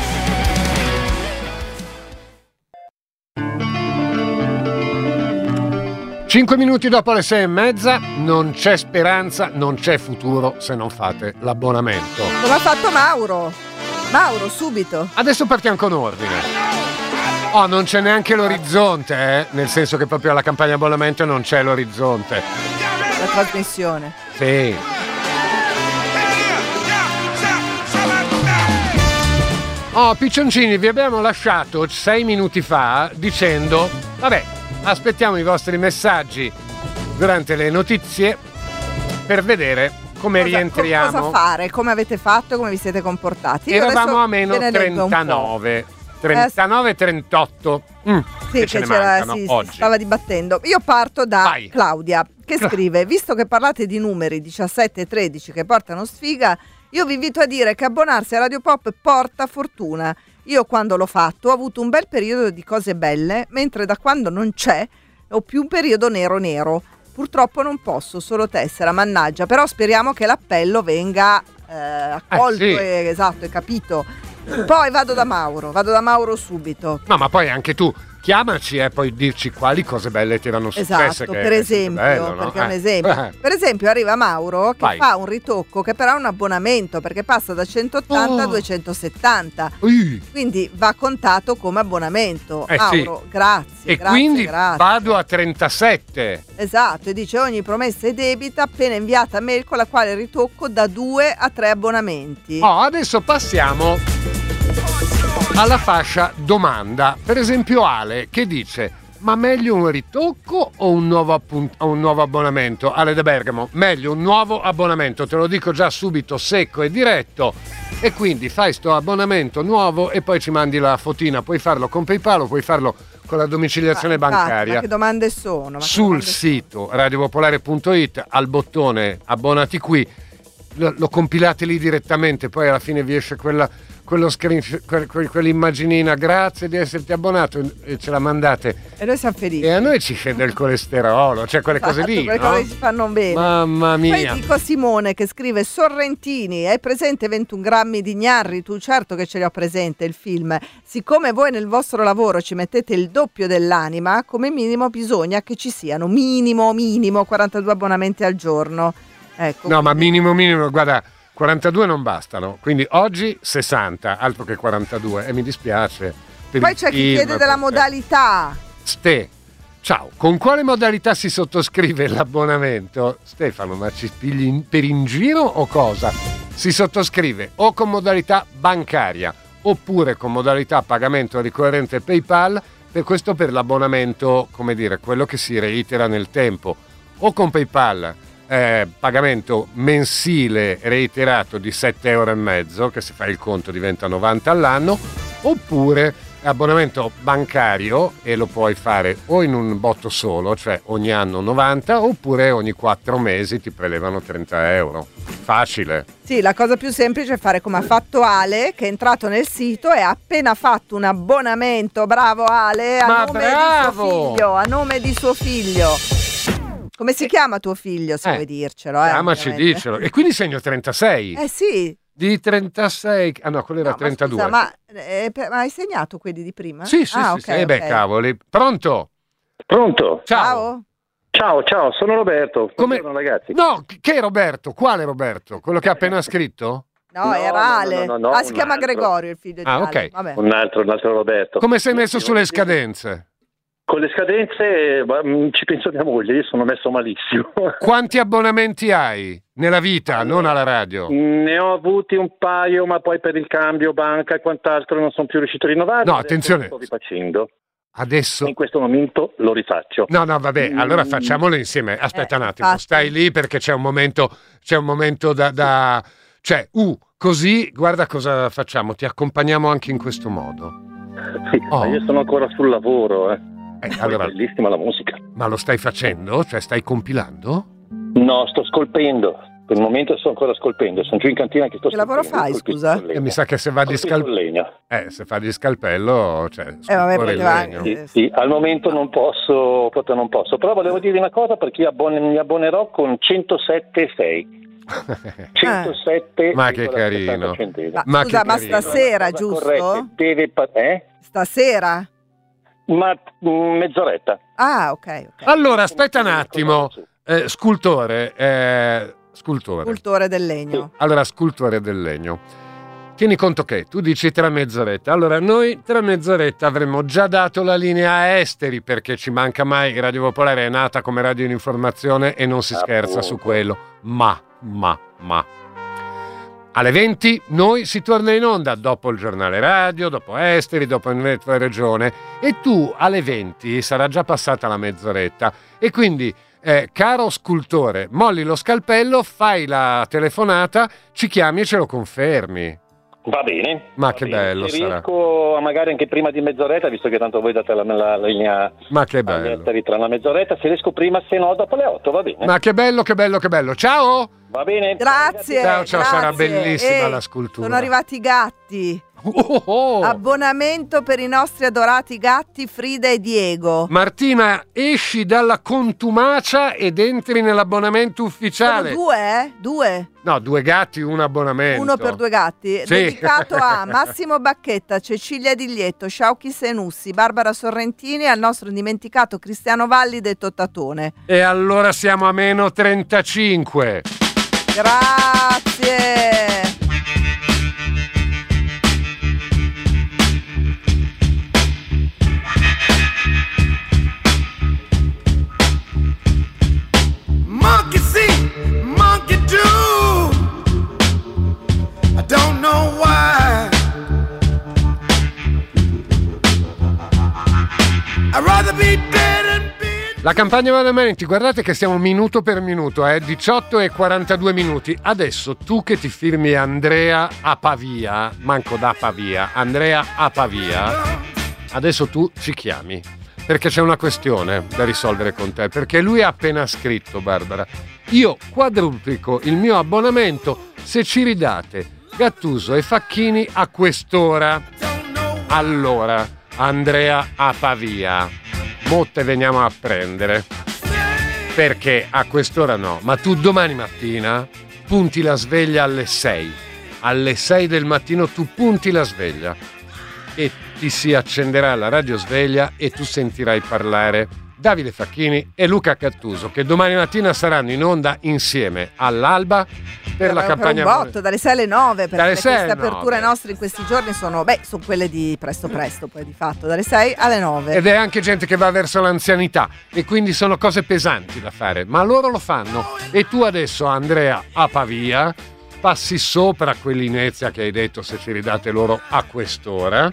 Cinque minuti dopo le 6:30, non c'è speranza, non c'è futuro se non fate l'abbonamento. Come ha fatto Mauro? Mauro, subito. Adesso partiamo con ordine. Non c'è neanche l'orizzonte, nel senso che proprio alla campagna abbonamento non c'è l'orizzonte. La trasmissione. Sì. Piccioncini, vi abbiamo lasciato 6 minuti fa dicendo, vabbè, aspettiamo i vostri messaggi durante le notizie per vedere come rientriamo. Cosa fare? Come avete fatto? Come vi siete comportati? Eravamo a meno 39. 39-38. Sì, che si stava dibattendo. Io parto da Claudia, che scrive: visto che parlate di numeri 17 e 13 che portano sfiga, io vi invito a dire che abbonarsi a Radio Pop porta fortuna. Io quando l'ho fatto ho avuto un bel periodo di cose belle, mentre da quando non c'è ho più un periodo nero. Purtroppo non posso, solo tessera, mannaggia, però speriamo che l'appello venga accolto, sì. Esatto, è capito. Poi vado da Mauro subito. No, ma poi anche tu chiamaci e poi dirci quali cose belle ti erano successe. Esatto, per esempio, perché è un esempio. Per esempio arriva Mauro che fa un ritocco che però è un abbonamento, perché passa da 180 a 270. Quindi va contato come abbonamento. Mauro, grazie. Quindi vado a 37. Esatto, e dice ogni promessa è debita appena inviata mail con la quale ritocco da 2 a 3 abbonamenti. Adesso passiamo alla fascia domanda. Per esempio Ale che dice: ma meglio un ritocco o un nuovo abbonamento? Ale de Bergamo: meglio un nuovo abbonamento, te lo dico già subito, secco e diretto. E quindi fai sto abbonamento nuovo e poi ci mandi la fotina. Puoi farlo con PayPal o puoi farlo con la domiciliazione bancaria. Ma che domande sono? Sul sito radiopopolare.it al bottone abbonati qui, lo compilate lì direttamente, poi alla fine vi esce quello quell'immaginina, grazie di esserti abbonato, e ce la mandate e noi siamo felici, e a noi ci scende il colesterolo, cioè quelle cose lì, quelle cose ci fanno bene. Mamma mia. Poi dico Simone che scrive: Sorrentini, hai presente 21 grammi di gnarri? Tu certo che ce li ho presente, il film. Siccome voi nel vostro lavoro ci mettete il doppio dell'anima, come minimo bisogna che ci siano minimo 42 abbonamenti al giorno. Ecco, no, ma minimo, guarda, 42 non bastano, quindi oggi 60, altro che 42, e mi dispiace. Poi c'è chi chiede della modalità. Ciao, con quale modalità si sottoscrive l'abbonamento? Stefano, ma ci pigli per in giro o cosa? Si sottoscrive o con modalità bancaria oppure con modalità pagamento ricorrente PayPal, per l'abbonamento, come dire, quello che si reitera nel tempo, o con PayPal pagamento mensile reiterato di 7,5 €, che se fai il conto diventa 90 all'anno, oppure abbonamento bancario, e lo puoi fare o in un botto solo, cioè ogni anno 90, oppure ogni 4 mesi ti prelevano 30 €. Facile. Sì, la cosa più semplice è fare come ha fatto Ale, che è entrato nel sito e ha appena fatto un abbonamento. Bravo Ale, a nome di suo figlio. Come si chiama tuo figlio, se vuoi dircelo? Chiamaci, dicelo. E quindi segno 36. Sì. di 36. Ah no, quello era 32. Scusa, ma hai segnato quelli di prima? Sì, sì, okay, sì. Okay. Cavoli. Pronto? Ciao. Ciao, sono Roberto. Come? Ragazzi? No, che Roberto? Quale Roberto? Quello che ha appena scritto? No, era Ale. Si chiama Gregorio, il figlio di Ale. Ok. Vabbè. Un altro Roberto. Come sei messo sulle scadenze? Con le scadenze ci penso mia moglie, io sono messo malissimo. Quanti abbonamenti hai nella vita, non alla radio? Ne ho avuti un paio, ma poi per il cambio banca e quant'altro non sono più riuscito a rinnovare. No, attenzione. Sto rifacendo. Adesso in questo momento lo rifaccio. No, vabbè, allora facciamolo insieme. Aspetta un attimo, stai lì perché c'è un momento da cioè, così, guarda cosa facciamo, ti accompagniamo anche in questo modo. Sì, ma io sono ancora sul lavoro, allora, è bellissima la musica. Ma lo stai facendo? Cioè, stai compilando? No, sto scolpendo. Per il momento sto ancora scolpendo, sono giù in cantina che sto scolpendo. Che lavoro fai, scusa? Mi sa che se va di scalpello, se fa di scalpello, cioè, sì, al momento non posso, proprio non posso. Però volevo dirvi una cosa, perché mi abbonerò con 107,6. 107. Ma che carino. Ma stasera, giusto? Stasera? Ma mezz'oretta. Ah, ok. Allora, aspetta un attimo. Scultore del legno. Allora, scultore del legno. Tieni conto che tu dici tra mezz'oretta. Allora, noi tra mezz'oretta avremmo già dato la linea a esteri, perché ci manca mai. Radio Popolare è nata come radio di informazione e non si scherza su quello. Ma alle 20 noi si torna in onda dopo il giornale radio, dopo esteri, dopo in tua regione, e tu alle 20 sarà già passata la mezz'oretta e quindi caro scultore, molli lo scalpello, fai la telefonata, ci chiami e ce lo confermi. Va bene. Ma che bello se sarà. Riesco magari anche prima di mezz'oretta, visto che tanto voi date la linea. Ma che bello. Tra una mezz'oretta, se riesco prima, se no dopo le 8, va bene. Ma che bello. Ciao. Va bene. Grazie. Ciao, sarà bellissima la scultura. Sono arrivati i gatti. Abbonamento per i nostri adorati gatti Frida e Diego. Martina, esci dalla contumacia ed entri nell'abbonamento ufficiale. Sono due? Due? No, 2 gatti, un abbonamento. Uno per 2 gatti. Sì. Dedicato a Massimo Bacchetta, Cecilia Diglietto, Sciauchi Senussi, Barbara Sorrentini e al nostro indimenticato Cristiano Valli detto Tatone. E allora siamo a meno 35. Grazie. Monkey see, monkey do. I don't know why. I'd rather be dead and La campagna abbonamenti, guardate che siamo minuto per minuto, 18 e 42 minuti. Adesso tu che ti firmi Andrea a Pavia, manco da Pavia, Andrea a Pavia, adesso tu ci chiami, perché c'è una questione da risolvere con te, perché lui ha appena scritto, Barbara, io quadruplico il mio abbonamento se ci ridate Gattuso e Facchini a quest'ora. Allora, Andrea a Pavia, mo te veniamo a prendere, perché a quest'ora no, ma tu domani mattina punti la sveglia alle 6 del mattino, tu punti la sveglia e ti si accenderà la radiosveglia e tu sentirai parlare Davide Facchini e Luca Gattuso, che domani mattina saranno in onda insieme all'alba per la campagna. Un botto, dalle 6 alle 9, perché queste aperture 9. nostre in questi giorni sono quelle di presto, poi di fatto, dalle 6 alle 9. Ed è anche gente che va verso l'anzianità e quindi sono cose pesanti da fare, ma loro lo fanno. E tu adesso, Andrea a Pavia, passi sopra quell'inezia che hai detto se ci ridate loro a quest'ora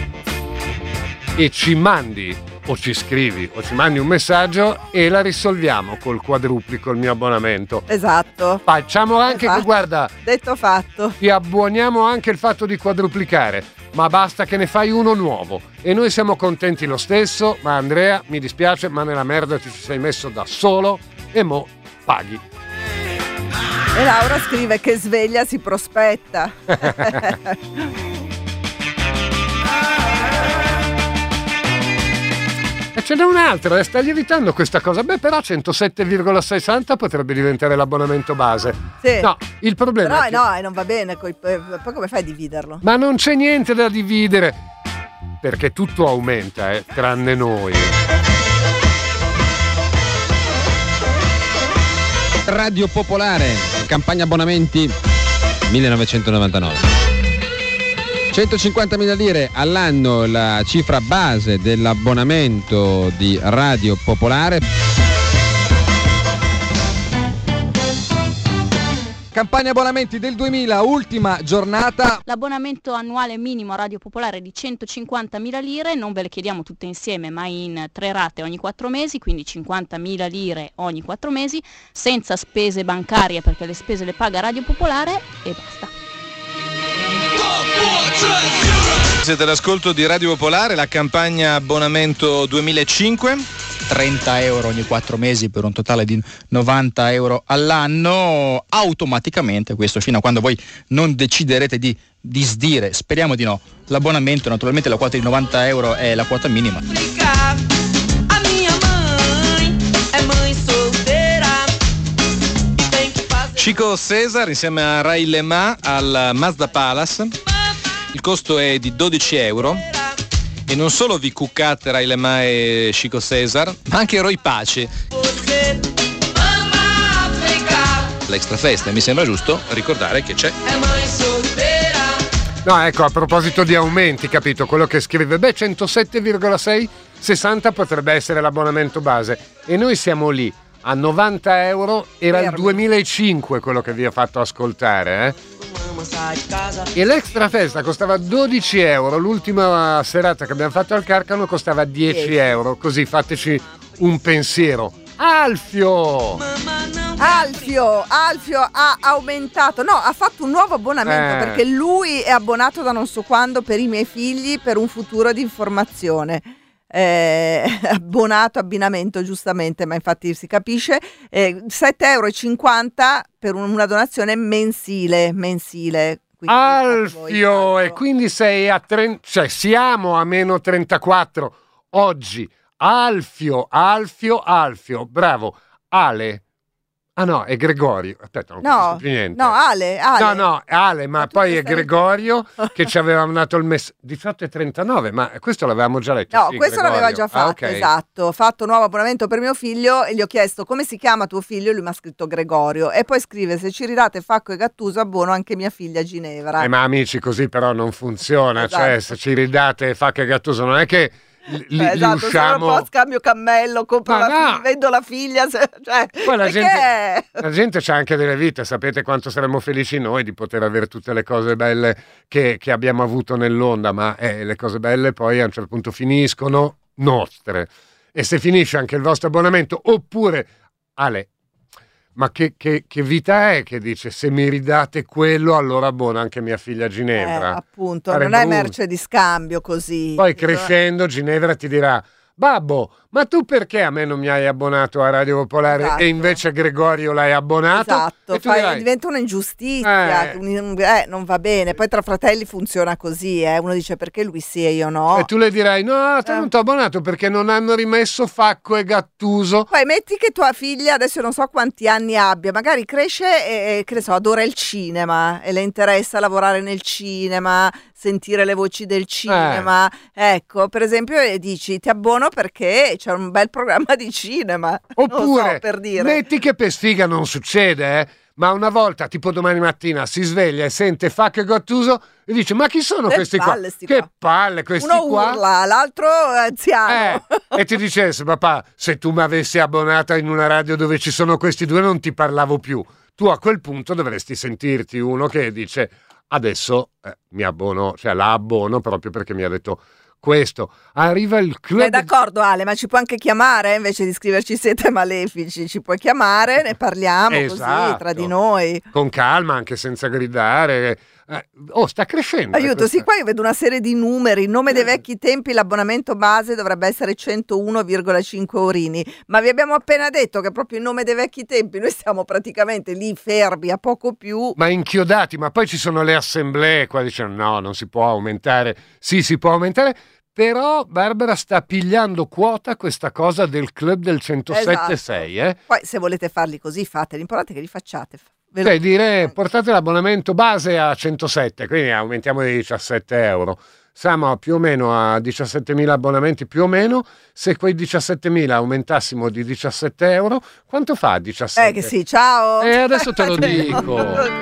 e ci mandi o ci scrivi o ci mandi un messaggio e la risolviamo col quadruplico il mio abbonamento. Esatto. Facciamo anche che, guarda, detto fatto, ti abboniamo anche il fatto di quadruplicare, ma basta che ne fai uno nuovo e noi siamo contenti lo stesso. Ma Andrea, mi dispiace, ma nella merda ti sei messo da solo e mo paghi. E Laura scrive che sveglia si prospetta. E ce n'è un'altra, sta lievitando questa cosa. Beh, però 107,60 potrebbe diventare l'abbonamento base. Sì. No, il problema però no, non va bene. Poi come fai a dividerlo? Ma non c'è niente da dividere, perché tutto aumenta, tranne noi. Radio Popolare, campagna abbonamenti 1999. 150.000 lire all'anno la cifra base dell'abbonamento di Radio Popolare. Campagna abbonamenti del 2000, ultima giornata. L'abbonamento annuale minimo a Radio Popolare è di 150.000 lire, non ve le chiediamo tutte insieme ma in 3 rate ogni 4 mesi, quindi 50.000 lire ogni 4 mesi, senza spese bancarie perché le spese le paga Radio Popolare e basta. Siete all'ascolto di Radio Popolare, la campagna abbonamento 2005. 30 euro ogni 4 mesi per un totale di 90 euro all'anno, automaticamente, questo fino a quando voi non deciderete di disdire, speriamo di no, l'abbonamento. Naturalmente la quota di 90 euro è la quota minima. Chico Cesar insieme a Ray Lema al Mazda Palace, il costo è di 12 euro e non solo vi cuccate Ray Lema e Chico Cesar, ma anche Roy Pace. L'extra festa, mi sembra giusto ricordare che c'è. No, ecco, a proposito di aumenti, capito? Quello che scrive, 107,660 potrebbe essere l'abbonamento base e noi siamo lì. A 90 euro era il 2005 quello che vi ho fatto ascoltare, E l'extra festa costava 12 euro. L'ultima serata che abbiamo fatto al Carcano costava 10 euro. Così fateci un pensiero. Alfio ha aumentato, no, ha fatto un nuovo abbonamento perché lui è abbonato da non so quando per i miei figli per un futuro di informazione. Abbinamento giustamente, ma infatti si capisce, 7,50 euro per una donazione mensile. Alfio, e quindi sei a siamo a meno 34 oggi. Alfio, bravo. Ale. Ah no, è Gregorio. Aspetta, non capisco più niente. No, Ale. No, Ale, ma poi è Gregorio che ci avevamo dato il 18,39, ma questo l'avevamo già letto. No, sì, questo Gregorio. l'aveva già fatto, okay. esatto. Ho fatto un nuovo abbonamento per mio figlio e gli ho chiesto come si chiama tuo figlio e lui mi ha scritto Gregorio. E poi scrive: se ci ridate Facco e Gattuso abbono anche mia figlia Ginevra. Ma amici, così però non funziona. Esatto. Cioè, se ci ridate Facco e Gattuso non è che esatto, usciamo... sono un po' scambio cammello, compro vendo la figlia, poi la gente c'ha anche delle vite, sapete quanto saremmo felici noi di poter avere tutte le cose belle che abbiamo avuto nell'onda, ma le cose belle poi a un certo punto finiscono nostre, e se finisce anche il vostro abbonamento, oppure Ale, ma che vita è che dice se mi ridate quello allora abbona anche mia figlia Ginevra? Appunto, non è merce di scambio così. Poi crescendo Ginevra ti dirà: babbo, ma tu perché a me non mi hai abbonato a Radio Popolare, esatto, e invece Gregorio l'hai abbonato? Esatto, diventa un'ingiustizia, non va bene. Poi tra fratelli funziona così, uno dice perché lui sì e io no. E tu le dirai: no, te non ti ho abbonato perché non hanno rimesso Facco e Gattuso. Poi metti che tua figlia, adesso non so quanti anni abbia, magari cresce e che ne so, adora il cinema e le interessa lavorare nel cinema, sentire le voci del cinema. Ecco, per esempio, dici ti abbono perché c'è un bel programma di cinema. Oppure, so, per dire. Metti che per sfiga non succede, ma una volta, tipo domani mattina, si sveglia e sente Facco e Gattuso e dice: ma chi sono questi qua? Che palle questi Uno qua? Urla, l'altro anziano. E ti dicesse: papà, se tu mi avessi abbonata in una radio dove ci sono questi due non ti parlavo più. Tu a quel punto dovresti sentirti uno che dice: adesso mi abbono, cioè la abbono proprio perché mi ha detto questo. Arriva il club. D'accordo Ale, ma ci puoi anche chiamare invece di scriverci siete malefici, ci puoi chiamare, ne parliamo, esatto, così tra di noi. Con calma, anche senza gridare. Sta crescendo. Aiuto, sì, qua io vedo una serie di numeri. Il nome dei vecchi tempi, l'abbonamento base dovrebbe essere 101,5 eurini. Ma vi abbiamo appena detto che proprio il nome dei vecchi tempi noi stiamo praticamente lì fermi a poco più. Ma inchiodati, ma poi ci sono le assemblee qua dicono no, non si può aumentare. Sì, si può aumentare Però Barbara sta pigliando quota questa cosa del club del 107.6. Esatto. Poi se volete farli così fateli, l'importante è che li facciate. Dire portate l'abbonamento base a 107, quindi aumentiamo di 17 euro. Siamo più o meno a 17.000 abbonamenti più o meno. Se quei 17.000 aumentassimo di 17 euro, quanto fa 17? Che sì, ciao! Adesso te lo dico.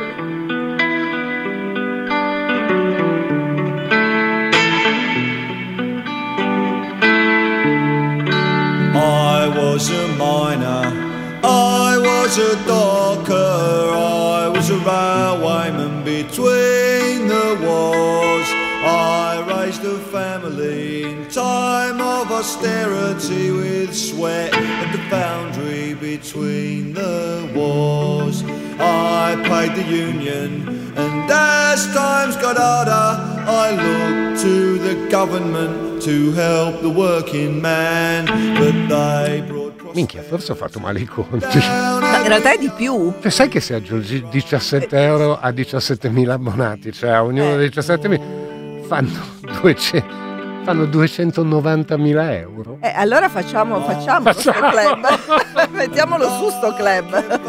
I was a miner, I was a docker, I was a railwayman between the wars. I raised a family in time of austerity with sweat at the foundry between the wars. I paid the union, and as times got harder, I looked to the government to help the working man, but they brought... Minchia, forse ho fatto male i conti. In realtà è di più. Cioè, sai che se aggiungi 17 euro a 17.000 abbonati, cioè a ognuno dei 17.000 fanno 290.000 euro. Allora facciamo sto club. Mettiamolo su sto club.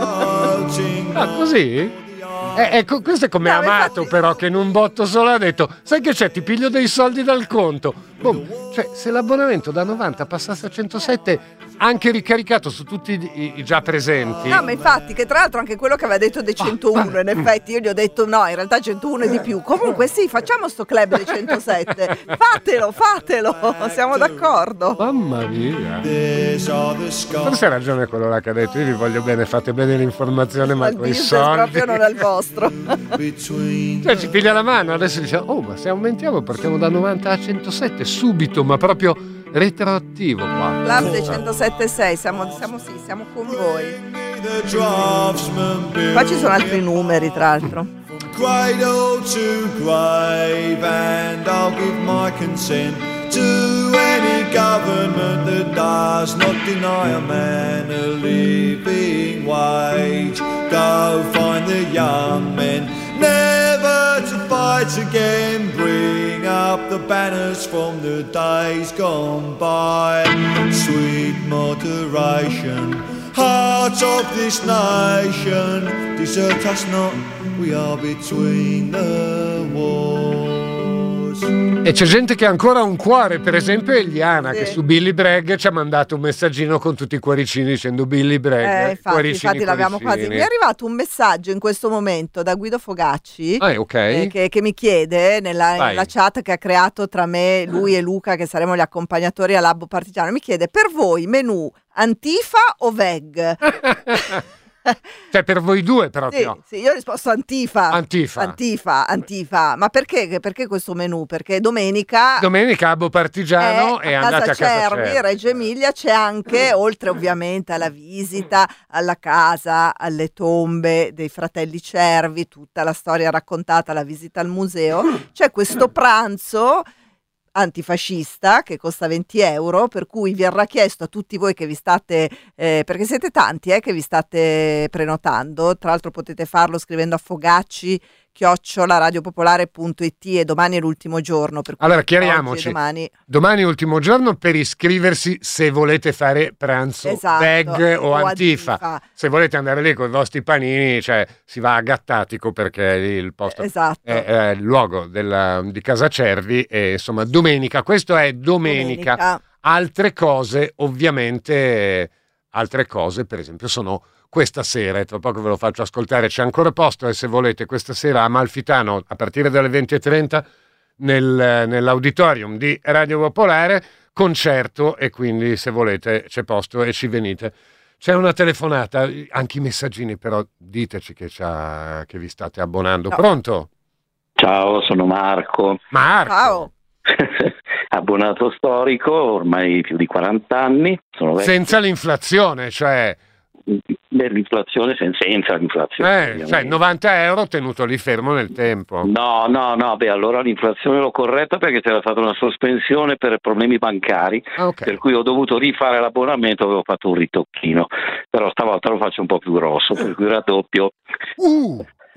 Così? Ecco, questo è come Amato, infatti... però, che in un botto solo ha detto: sai che c'è, ti piglio dei soldi dal conto. Boom. Cioè, se l'abbonamento da 90 passasse a 107, anche ricaricato su tutti i già presenti. No, ma infatti, che tra l'altro anche quello che aveva detto dei 101, in effetti io gli ho detto no, in realtà 101 è di più. Comunque sì, facciamo sto club dei 107. Fatelo, siamo d'accordo. Mamma mia. Forse ha ragione quello là che ha detto: io vi voglio bene, fate bene l'informazione, ma con i soldi proprio non è il vostro. Cioè ci piglia la mano, adesso diciamo: oh, ma se aumentiamo partiamo da 90 a 107 subito, ma proprio retroattivo qua. Club dei 107.6, siamo con voi. Qua ci sono altri numeri, tra l'altro. Cradle to grave, and I'll give my consent to any government that does not deny a man a living wage. Go find the young men, never to fight again. Bring up the banners from the days gone by. Sweet moderation, heart of this nation, desert us not, we are between the wars. E c'è gente che ha ancora un cuore, per esempio Eliana, che su Billy Bragg ci ha mandato un messaggino con tutti i cuoricini dicendo Billy Bragg, infatti l'abbiamo quasi. Mi è arrivato un messaggio in questo momento da Guido Fogacci, che mi chiede nella chat che ha creato tra me, lui e Luca, che saremo gli accompagnatori a Labbo Partigiano, mi chiede: per voi menù Antifa o Veg? Cioè per voi due proprio. Sì, io ho risposto Antifa. Ma perché questo menù? Perché domenica Abbo Partigiano e andate a casa Cervi, Reggio Emilia, c'è anche, oltre ovviamente alla visita alla casa, alle tombe dei fratelli Cervi, tutta la storia raccontata, la visita al museo, c'è questo pranzo antifascista che costa 20 euro, per cui verrà chiesto a tutti voi che vi state perché siete tanti che vi state prenotando, tra l'altro potete farlo scrivendo a fogacci@radiopopolare.it, e domani è l'ultimo giorno, per cui allora chiariamoci, domani è l'ultimo giorno per iscriversi se volete fare pranzo Veg o Antifa. Se volete andare lì con i vostri panini, cioè si va a Gattatico, perché lì il posto è il luogo di Casa Cervi, e insomma domenica, questo è domenica. Altre cose ovviamente, per esempio sono questa sera, e tra poco ve lo faccio ascoltare, c'è ancora posto, e se volete questa sera a Amalfitano a partire dalle 20:30 nell'auditorium di Radio Popolare, concerto, e quindi se volete c'è posto e ci venite. C'è una telefonata, anche i messaggini, però diteci che vi state abbonando. Pronto? Ciao, sono Marco. Ciao. Abbonato storico, ormai più di 40 anni. Senza l'inflazione, cioè... L'inflazione, senza l'inflazione. Cioè 90 euro tenuto lì fermo nel tempo. No, allora l'inflazione l'ho corretta, perché c'era stata una sospensione per problemi bancari, per cui ho dovuto rifare l'abbonamento, avevo fatto un ritocchino, però stavolta lo faccio un po' più grosso, per cui raddoppio.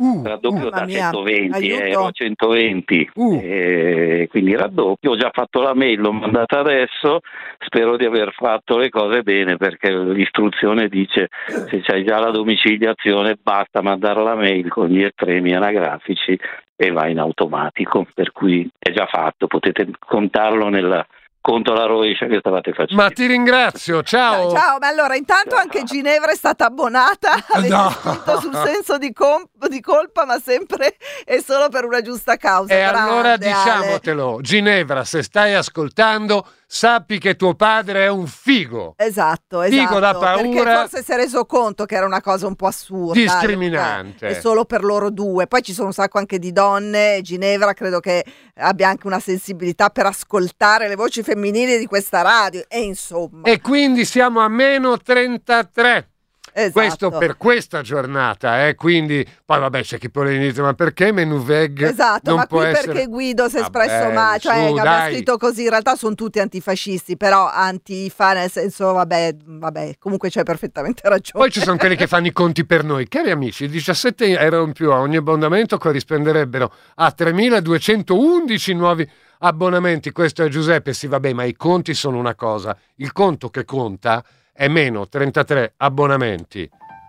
raddoppio da 120, aiuto. 120, quindi raddoppio. Ho già fatto la mail, l'ho mandata adesso, spero di aver fatto le cose bene, perché l'istruzione dice se c'hai già la domiciliazione basta mandare la mail con gli estremi anagrafici e va in automatico, per cui è già fatto, potete contarlo nel conto alla rovescia che stavate facendo. Ma ti ringrazio, ciao. Ciao, ma allora intanto anche Ginevra è stata abbonata, avete scritto sul senso di colpa, ma sempre e solo per una giusta causa. E Grande, allora diciamotelo, Ginevra, se stai ascoltando, sappi che tuo padre è un figo. Esatto. Figo da paura. Perché forse si è reso conto che era una cosa un po' assurda. Discriminante. È solo per loro due. Poi ci sono un sacco anche di donne. Ginevra credo che abbia anche una sensibilità per ascoltare le voci femminili di questa radio. E insomma. E quindi siamo a meno 33. Esatto. Questo per questa giornata, quindi poi vabbè c'è chi poi inizia, ma perché Menù Veg esatto, non ma può qui essere... perché Guido si è espresso male, cioè su, che dai. abbia scritto così, in realtà sono tutti antifascisti, però antifa nel senso vabbè, comunque c'è perfettamente ragione. Poi ci sono quelli che fanno i conti per noi, cari amici, 17 euro in più a ogni abbonamento corrisponderebbero a 3.211 nuovi abbonamenti. Questo è Giuseppe, sì vabbè, ma i conti sono una cosa, il conto che conta è meno 33 abbonamenti.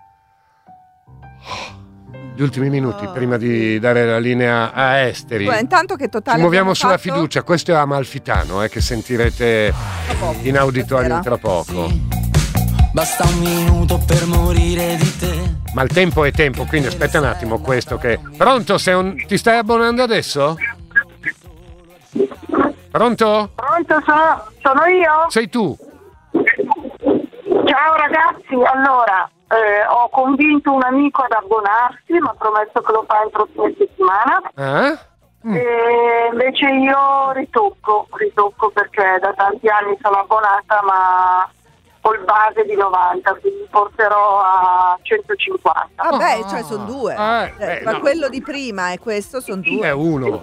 Gli ultimi minuti prima di dare la linea a Esteri. Intanto che totale ci muoviamo sulla fatto... fiducia. Questo è Amalfitano, che sentirete in auditorium tra poco. Basta un minuto per morire di te. Ma il tempo è tempo, quindi aspetta un attimo questo che... Pronto? Ti stai abbonando adesso? Pronto? Pronto, sono io? Sei tu? Ciao ragazzi, allora ho convinto un amico ad abbonarsi, mi ha promesso che lo fa entro fine settimana. E invece io ritocco perché da tanti anni sono abbonata, ma col base di 90, quindi porterò a 150. Vabbè, cioè sono due. Ma no. quello di prima e questo sono due. È uno.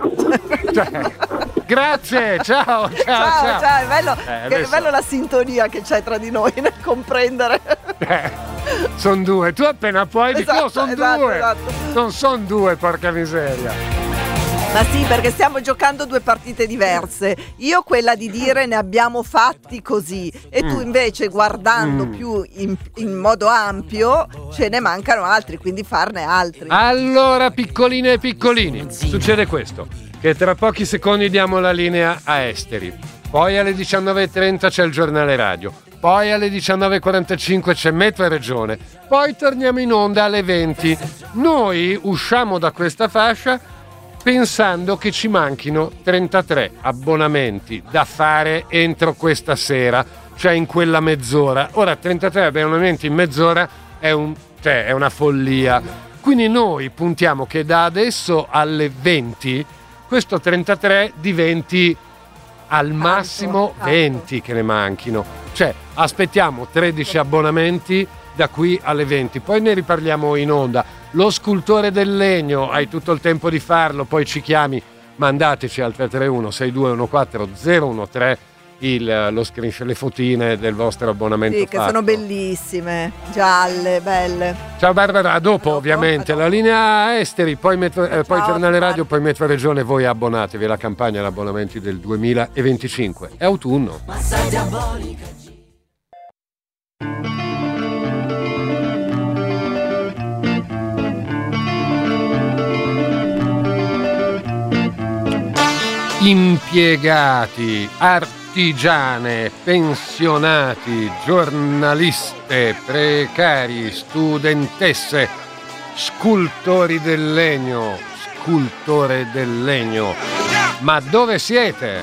Grazie, ciao. È bello, adesso... è bello la sintonia che c'è tra di noi nel comprendere. Sono due, tu appena puoi dici sono due. Esatto. Non sono due, porca miseria. Ma sì, perché stiamo giocando due partite diverse. Io quella di dire ne abbiamo fatti così e tu invece guardando più in modo ampio ce ne mancano altri, quindi farne altri. Allora, piccoline e piccolini, succede questo, che tra pochi secondi diamo la linea a Esteri, poi alle 19.30 c'è il giornale radio, poi alle 19.45 c'è Metro e Regione, poi torniamo in onda alle 20. Noi usciamo da questa fascia pensando che ci manchino 33 abbonamenti da fare entro questa sera, cioè in quella mezz'ora. Ora 33 abbonamenti in mezz'ora è una follia. Quindi noi puntiamo che da adesso alle 20 questo 33 diventi al massimo 20 che ne manchino. Cioè aspettiamo 13 abbonamenti da qui alle 20, poi ne riparliamo in onda. Lo scultore del legno, hai tutto il tempo di farlo, poi ci chiami, mandateci al 331 6214 013 lo screenshot, le fotine del vostro abbonamento sì, che fatto. sono bellissime, gialle, belle. Ciao Barbara, a dopo ovviamente la linea Esteri, poi poi giornale radio, poi Metro Regione. Voi abbonatevi alla campagna agli abbonamenti del 2025, è autunno. Impiegati, artigiane, pensionati, giornaliste, precari, studentesse, scultori del legno, scultore del legno. Ma dove siete?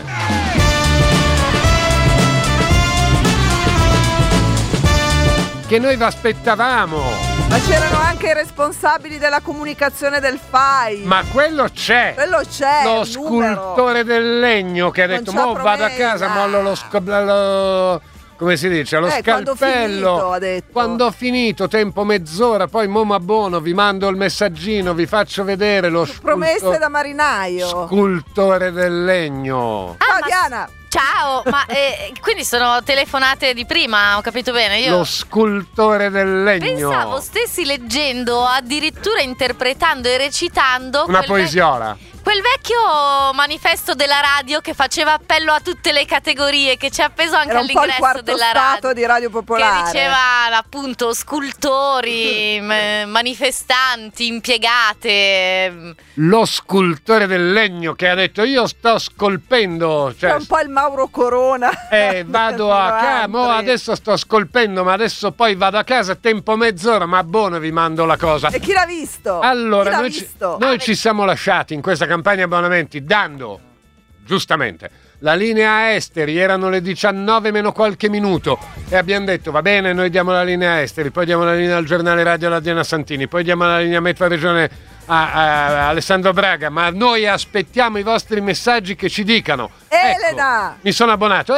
Che noi vi aspettavamo. Ma c'erano anche i responsabili della comunicazione del FAI. Ma quello c'è. Lo scultore del legno che ha detto mo vado a casa, mollo lo come si dice, lo scalpello. Quando ho finito, tempo mezz'ora, poi mo m'abbono, vi mando il messaggino, vi faccio vedere lo promesse da marinaio. Scultore del legno. Ciao Diana. Ciao, ma quindi sono telefonate di prima, ho capito bene? Io Lo scultore del legno. pensavo stessi leggendo, addirittura interpretando e recitando Una poesiola. quel vecchio manifesto della radio che faceva appello a tutte le categorie, che c'è appeso anche Era un po' il all'ingresso quarto della stato radio, di Radio Popolare. che diceva appunto scultori, manifestanti, impiegate. Lo scultore del legno che ha detto io sto scolpendo, È un po' il Mauro Corona. vado a casa, adesso sto scolpendo, ma adesso poi vado a casa, tempo mezz'ora, ma buono, vi mando la cosa. E chi l'ha visto? Allora, Chi l'ha noi, visto? noi ci siamo lasciati in questa campagna abbonamenti dando, giustamente, la linea esteri, erano le 19 meno qualche minuto e abbiamo detto va bene, noi diamo la linea esteri, poi diamo la linea al giornale radio alla Diana Santini, poi diamo la linea Metro Regione a Alessandro Braga, ma noi aspettiamo i vostri messaggi che ci dicano. Elena! Ecco, mi sono abbonato.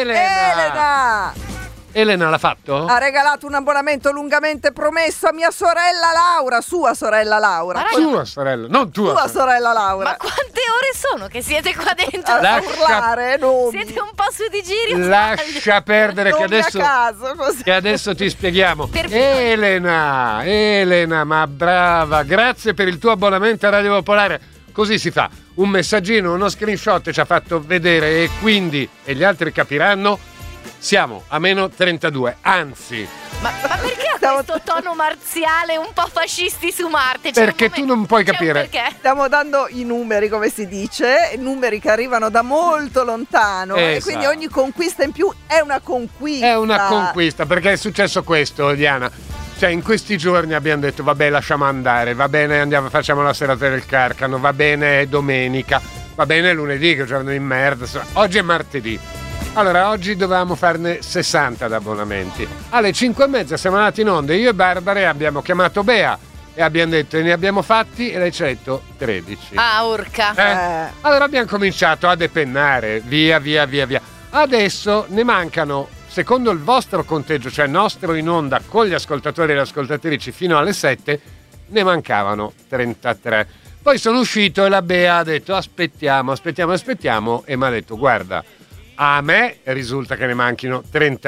Elena l'ha fatto? Ha regalato un abbonamento lungamente promesso a mia sorella Laura, sua sorella Laura. Sua sorella, non tua. Sua sorella Laura. Ma quante ore sono che siete qua dentro? A urlare, nomi. Siete un po' su di giri. o Lascia perdere che Nomi a adesso, caso, così. che adesso ti spieghiamo. Perfetto. Elena, ma brava, grazie per il tuo abbonamento a Radio Popolare. Così si fa, un messaggino, uno screenshot ci ha fatto vedere e quindi, e gli altri capiranno, siamo a meno 32, anzi... Ma perché ha questo tono marziale un po' fascisti su Marte? Perché tu non puoi capire. Stiamo dando i numeri, come si dice, numeri che arrivano da molto lontano e quindi Esatto. ogni conquista in più è una conquista. È una conquista, perché è successo questo, Diana. Cioè, in questi giorni abbiamo detto, vabbè, lasciamo andare, va bene, andiamo, facciamo la serata del Carcano, va bene, è domenica, va bene, è lunedì, che è un giorno di merda, insomma. Oggi è martedì. Allora, oggi dovevamo farne 60 d'abbonamenti. Alle 5:30 siamo andati in onda, io e Barbara, e abbiamo chiamato Bea e abbiamo detto, ne abbiamo fatti, e lei ci ha detto 13. Ah, urca. Allora abbiamo cominciato a depennare, via. Adesso ne mancano, secondo il vostro conteggio, cioè nostro in onda con gli ascoltatori e le ascoltatrici fino alle 7, ne mancavano 33. Poi sono uscito e la Bea ha detto aspettiamo e mi ha detto guarda, a me risulta che ne manchino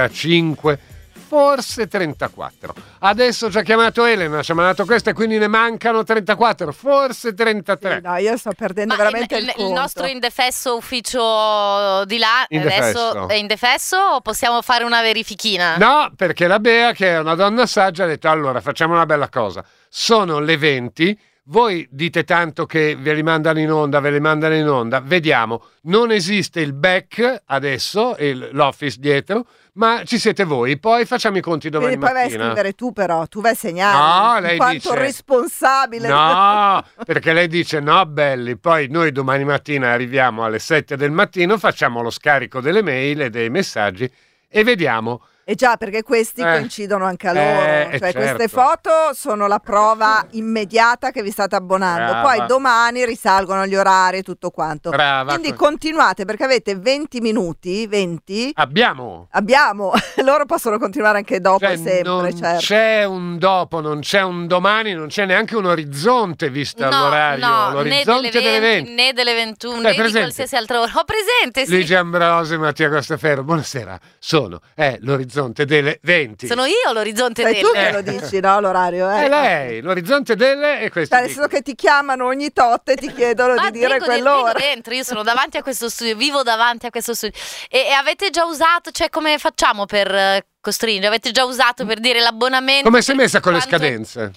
35, forse 34. Adesso ci ha chiamato Elena, ci ha mandato questo e quindi ne mancano 34, forse 33. Sì, no, io sto perdendo veramente il conto. Il nostro indefesso ufficio di là adesso è indefesso o possiamo fare una verifichina? No, perché la Bea, che è una donna saggia, ha detto allora facciamo una bella cosa. Sono le 20. Voi dite tanto che ve li mandano in onda, vediamo, non esiste il back adesso, l'office dietro, ma ci siete voi, poi facciamo i conti domani Quindi poi mattina. vai a scrivere tu però, tu vai a segnare, No, lei in quanto dice, responsabile. No, perché lei dice no belli, poi noi domani mattina arriviamo alle 7 del mattino, facciamo lo scarico delle mail e dei messaggi e vediamo. E già, perché questi coincidono anche a loro, cioè certo. queste foto sono la prova immediata che vi state abbonando, Brava. poi domani risalgono gli orari e tutto quanto. Brava. Quindi continuate perché avete 20 minuti, 20. Abbiamo, loro possono continuare anche dopo cioè, sempre, non certo. c'è un dopo, non c'è un domani, non c'è neanche un orizzonte visto l'orario, No, l'orizzonte né delle 20. né delle 21, né presente? di qualsiasi altra ora. Ho presente, sì. Luigi Ambrosi e Mattia Costaferro, buonasera, sono l'orizzonte delle 20. Sono io l'orizzonte Sei delle. tu che lo dici, no, l'orario? È lei, l'orizzonte delle e questo. Adesso che ti chiamano ogni tot e ti chiedono di dire quell'ora. Vengo dentro, io sono davanti a questo studio, vivo davanti a questo studio. E avete già usato, cioè come facciamo per costringere? Avete già usato per dire l'abbonamento? Come sei messa con le scadenze?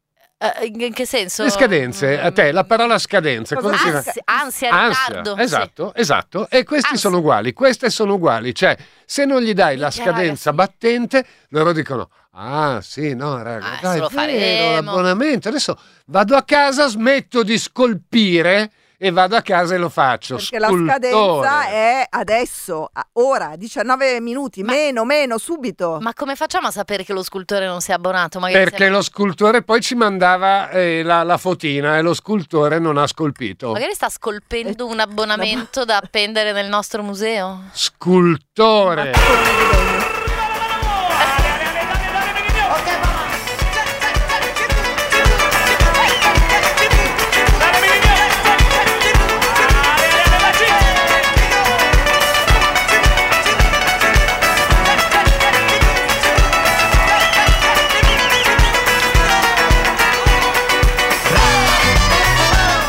In che senso? Le scadenze, a te la parola scadenze. Ansia, ritardo. Esatto. E questi sono uguali, queste sono uguali. Cioè, se non gli dai la scadenza battente, loro dicono, sì, no, raga, dai, lo è vero, faremo. l'abbonamento. Adesso vado a casa, smetto di scolpire e vado a casa e lo faccio. Perché la scadenza è adesso, ora, 19 minuti, meno, subito. Ma come facciamo a sapere che lo scultore non si è abbonato? Perché lo scultore poi ci mandava la fotina e lo scultore non ha scolpito. Magari sta scolpendo un abbonamento da appendere nel nostro museo. Scultore!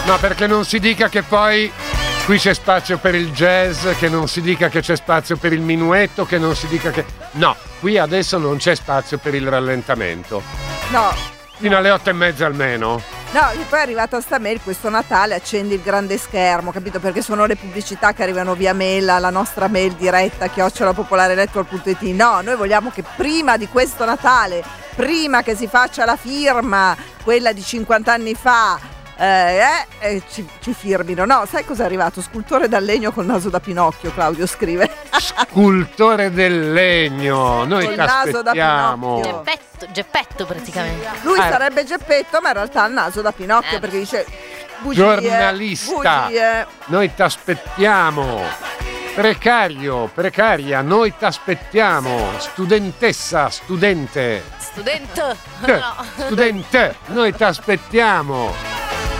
No, perché non si dica che poi qui c'è spazio per il jazz, che non si dica che c'è spazio per il minuetto, che non si dica che... No, qui adesso non c'è spazio per il rallentamento. No. Fino alle 8:30 almeno. No, e poi è arrivata sta mail, questo Natale accendi il grande schermo, capito? Perché sono le pubblicità che arrivano via mail, alla nostra mail diretta, *@popolarenetwork.it. No, noi vogliamo che prima di questo Natale, prima che si faccia la firma, quella di 50 anni fa, ci firmino. No, sai cosa è arrivato? Scultore dal legno col naso da Pinocchio, Claudio scrive. Scultore del legno, noi col ti naso da aspettiamo. Pinocchio. Geppetto praticamente. Lui sarebbe Geppetto, ma in realtà ha il naso da Pinocchio, perché dice bugie, giornalista, bugie. Noi ti aspettiamo. Precaria, noi ti aspettiamo. Studentessa, studente. Studente, noi ti aspettiamo.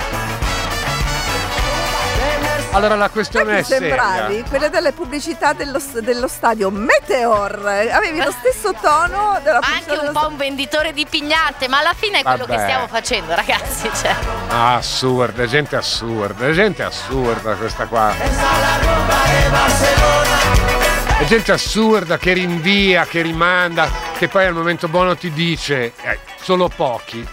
Allora la questione è seria. Sembravi quelle delle pubblicità dello stadio Meteor, avevi lo stesso tono della pubblicità. Anche un po' un venditore di pignate, ma alla fine è quello che stiamo facendo, ragazzi. Cioè. Assurda, gente assurda questa qua. È gente assurda che rinvia, che rimanda, che poi al momento buono ti dice solo pochi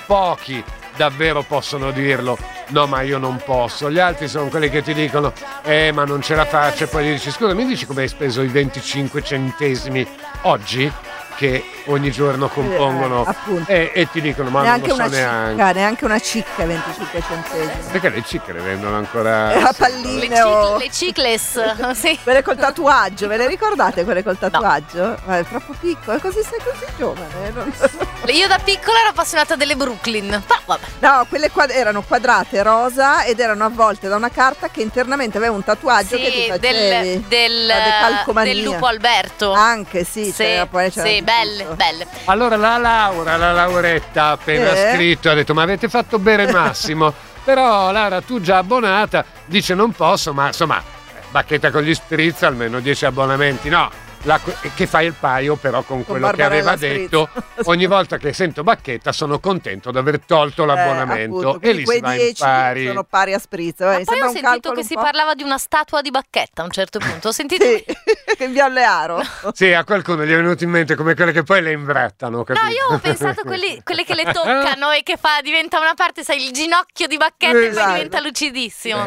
davvero possono dirlo. No, ma io non posso. Gli altri sono quelli che ti dicono ma non ce la faccio, e poi gli dici scusa, mi dici come hai speso i 25 centesimi oggi, che ogni giorno compongono e ti dicono ma neanche non lo so neanche. Neanche una cicca 25 centesimi. Perché le cicche le vendono ancora a palline le cicless, sì. Quelle col tatuaggio, ve le ricordate quelle col tatuaggio? No. Ma è troppo piccolo, così sei così giovane. Io da piccola ero appassionata delle Brooklyn. Vabbè. No, quelle erano quadrate rosa ed erano avvolte da una carta che internamente aveva un tatuaggio che ti facevi del lupo Alberto. Anche sì, sì, belle. Allora la Lauretta ha appena scritto, ha detto ma avete fatto bere Massimo. Però Lara, tu già abbonata, dice non posso, ma insomma bacchetta con gli spritz, almeno 10 abbonamenti, no. Che fai il paio però con quello che aveva detto. Ogni volta che sento bacchetta sono contento di aver tolto l'abbonamento, appunto, e lì si va in pari. Sono pari a spritz. Ma poi ho sentito che si parlava di una statua di Bacchetta a un certo punto. Ho sentito che in Via Allearo. Sì, a qualcuno gli è venuto in mente come quelle che poi le imbrattano, capito? No, io ho pensato quelle che le toccano e che diventa una parte, sai, il ginocchio di Bacchetta e poi diventa lucidissimo.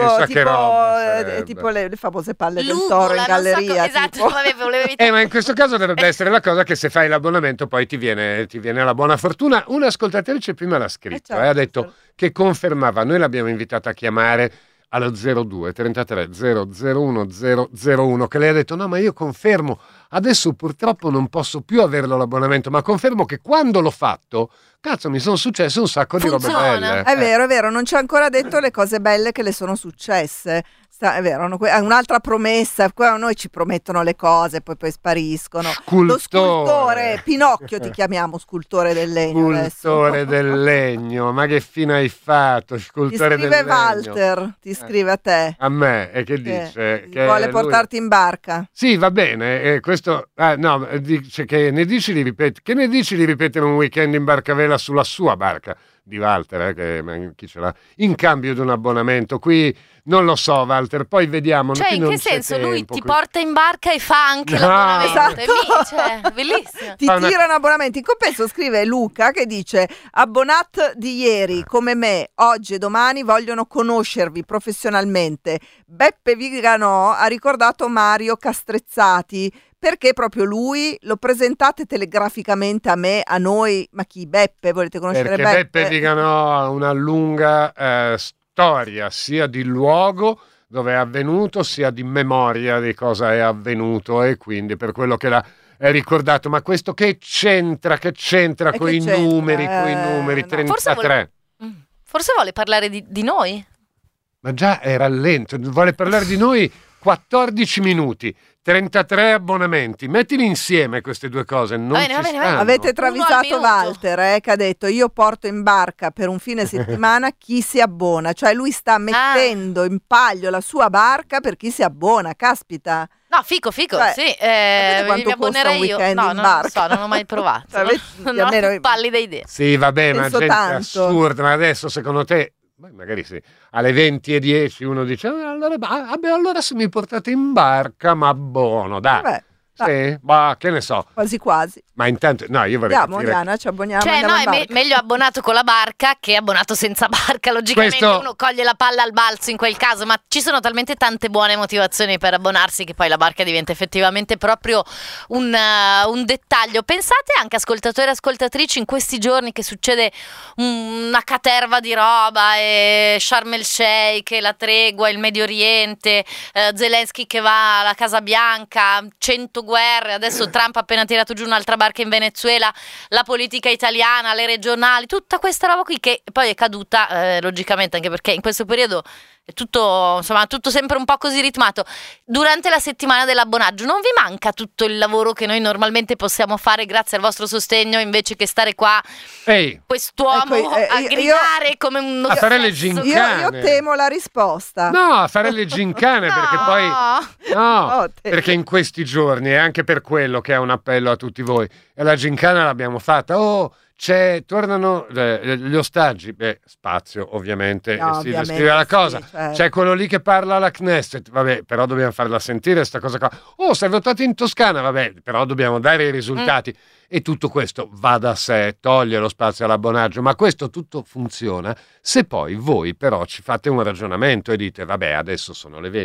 Tipo le famose palle del toro in galleria. Esatto, volevi ma in questo caso dovrebbe essere la cosa che se fai l'abbonamento poi ti viene la buona fortuna. Un'ascoltatrice prima l'ha scritto, ha detto che confermava, noi l'abbiamo invitata a chiamare allo 02 33 001 001, che lei ha detto no, ma io confermo, adesso purtroppo non posso più averlo l'abbonamento, ma confermo che quando l'ho fatto, cazzo, mi sono successe un sacco di robe belle. È vero, non ci ha ancora detto le cose belle che le sono successe. È vero, un'altra promessa, qua a noi ci promettono le cose, poi spariscono. Lo scultore, Pinocchio ti chiamiamo, scultore del legno. Scultore del legno, ma che fine hai fatto, scultore del legno? Ti scrive Walter, ti scrive a te. A me, e che dice? Che vuole portarti in barca. Sì, va bene, questo, no, dice che ne dici di ripetere un weekend in barcavela sulla sua barca di Walter, che chi ce l'ha, in cambio di un abbonamento. Qui non lo so, Walter, poi vediamo. Cioè, in che senso? Lui ti porta in barca e fa anche l'abbonamento. Esatto. Bellissimo. Ti tirano abbonamenti. In compenso scrive Luca che dice: abbonat di ieri come me, oggi e domani vogliono conoscervi professionalmente. Beppe Viganò ha ricordato Mario Castrezzati. Perché proprio lui? Lo presentate telegraficamente a me, a noi? Ma chi? Beppe? Volete conoscere Beppe? Perché Beppe Viganò ha una lunga storia, sia di luogo dove è avvenuto, sia di memoria di cosa è avvenuto, e quindi per quello che l'ha ricordato. Ma questo che c'entra con i numeri, 33? Forse vuole parlare di noi. Ma già era lento, vuole parlare di noi 14 minuti. 33 abbonamenti, mettili insieme queste due cose, non ci stanno. Avete travisato Walter, che ha detto io porto in barca per un fine settimana chi si abbona, cioè lui sta mettendo in palio la sua barca per chi si abbona, caspita. No, fico, sì, mi abbonerei io. No, non lo so, non ho mai provato. Non ho pallida idea. Sì, vabbè, ma gente assurda, ma adesso secondo te magari sì, alle 20:10 uno dice allora se mi portate in barca, ma buono, dai. Sì, che ne so. Quasi quasi. Ma intanto, no, io vorrei Andiamo, Diana, ci abboniamo. Cioè, no, è meglio abbonato con la barca che abbonato senza barca. Logicamente uno coglie la palla al balzo in quel caso, ma ci sono talmente tante buone motivazioni per abbonarsi che poi la barca diventa effettivamente proprio un dettaglio. Pensate anche, ascoltatori e ascoltatrici, in questi giorni che succede una caterva di roba, e Sharm el Sheikh, la tregua, il Medio Oriente, Zelensky che va alla Casa Bianca, 100 guerre, adesso Trump ha appena tirato giù un'altra barca in Venezuela, la politica italiana, le regionali, tutta questa roba qui che poi è caduta logicamente, anche perché in questo periodo è tutto, insomma, tutto sempre un po' così ritmato. Durante la settimana dell'abbonaggio non vi manca tutto il lavoro che noi normalmente possiamo fare grazie al vostro sostegno, invece che stare qua quest'uomo a gridare come uno a fare le gincane? Io temo la risposta. No, a fare le gincane, perché poi perché in questi giorni è anche per quello che è un appello a tutti voi, e la gincana l'abbiamo fatta. Tornano gli ostaggi, spazio ovviamente, si descrive la cosa, certo. C'è quello lì che parla alla Knesset, però dobbiamo farla sentire sta cosa qua. Se votate in Toscana, però dobbiamo dare i risultati, e tutto questo va da sé, toglie lo spazio all'abbonaggio, ma questo tutto funziona se poi voi però ci fate un ragionamento e dite adesso sono le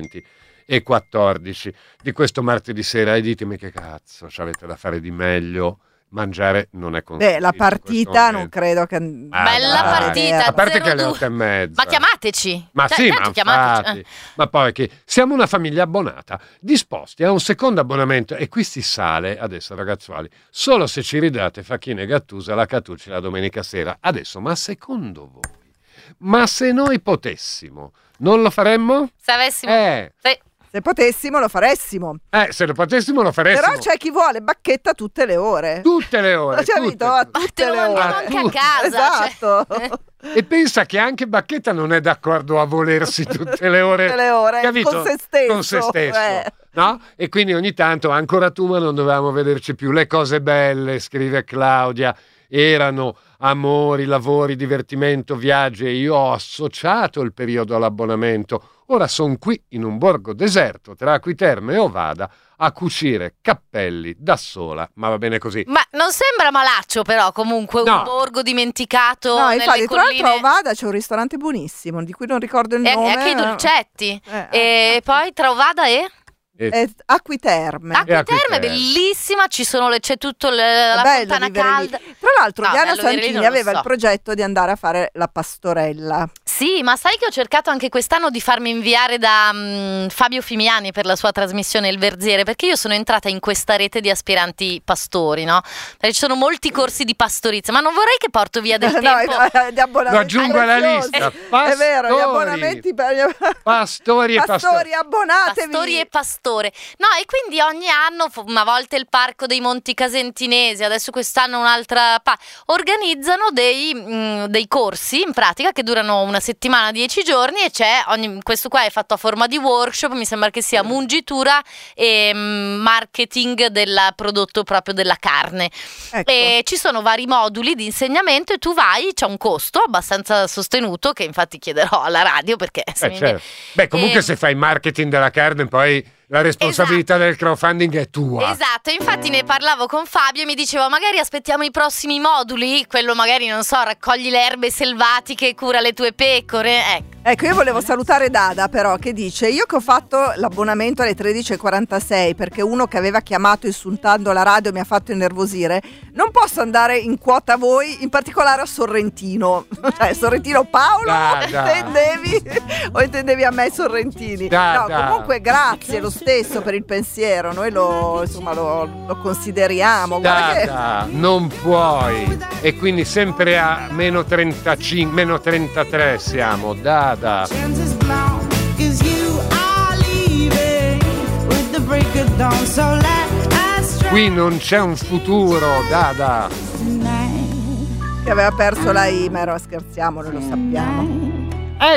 20:14 di questo martedì sera, e ditemi che cazzo c'avete da fare di meglio. Mangiare non è consentito. La partita non credo che... Bella partita, a parte che alle 8:30. Ma chiamateci. Ma sì, ma infatti. Ma poi che siamo una famiglia abbonata, disposti a un secondo abbonamento, e qui si sale adesso, ragazzuoli, solo se ci ridate Facchina e Gattusa la Catucci la domenica sera. Adesso, ma secondo voi, ma se noi potessimo, non lo faremmo? Se avessimo... Se potessimo lo faressimo. Se lo potessimo lo faressimo. Però c'è chi vuole bacchetta tutte le ore. Tutte le ore. Tutte le ore. Anche a casa. Esatto. E pensa che anche Bacchetta non è d'accordo a volersi tutte le ore. Capito? Con se stesso. Con se stesso. No? E quindi ogni tanto, ancora tu, ma non dovevamo vederci più. Le cose belle, scrive Claudia, erano amori, lavori, divertimento, viaggi, e io ho associato il periodo all'abbonamento. Ora sono qui in un borgo deserto tra Acquiterme e Ovada a cucire cappelli da sola, ma va bene così. Ma non sembra malaccio, però comunque un borgo dimenticato. No, nelle infatti, tra colline. l'altro a Ovada c'è un ristorante buonissimo di cui non ricordo il nome. E anche i dolcetti. E poi tra Ovada Acquiterme. Acquiterme, bellissima, c'è tutto la fontana calda. Tra l'altro Diana Santini aveva il progetto di andare a fare la pastorella. Sì, ma sai che ho cercato anche quest'anno di farmi inviare da Fabio Fimiani per la sua trasmissione Il Verziere, perché io sono entrata in questa rete di aspiranti pastori, no? Perché ci sono molti corsi di pastorizia, ma non vorrei che porto via del tempo. Di abbonamenti. Lo aggiungo alla lista. È vero, gli abbonamenti per pastori e pastori, abbonatevi. Pastori e pastore. No, e quindi ogni anno, una volta il Parco dei Monti Casentinesi, adesso quest'anno un'altra, organizzano dei corsi in pratica che durano una settimana, 10 giorni, e questo qua è fatto a forma di workshop, mi sembra che sia mungitura e marketing del prodotto proprio della carne. Ecco. E ci sono vari moduli di insegnamento e tu vai, c'è un costo abbastanza sostenuto che infatti chiederò alla radio, perché certo. Comunque se fai marketing della carne poi la responsabilità del crowdfunding è tua. Esatto, infatti ne parlavo con Fabio e mi diceva magari aspettiamo i prossimi moduli, quello magari, non so, raccogli le erbe selvatiche, cura le tue pecore, Ecco, io volevo salutare Dada però, che dice: io che ho fatto l'abbonamento alle 13:46 perché uno che aveva chiamato insultando la radio mi ha fatto innervosire, non posso andare in quota voi, in particolare a Sorrentino. Cioè, Sorrentino Paolo, intendevi? O intendevi a me Sorrentini? No, comunque grazie lo stesso per il pensiero, noi lo consideriamo. Non puoi, e quindi sempre a meno 35, meno 33 siamo, Dada. Qui non c'è un futuro, Dada. Che aveva perso la Imero, scherziamo, noi lo sappiamo.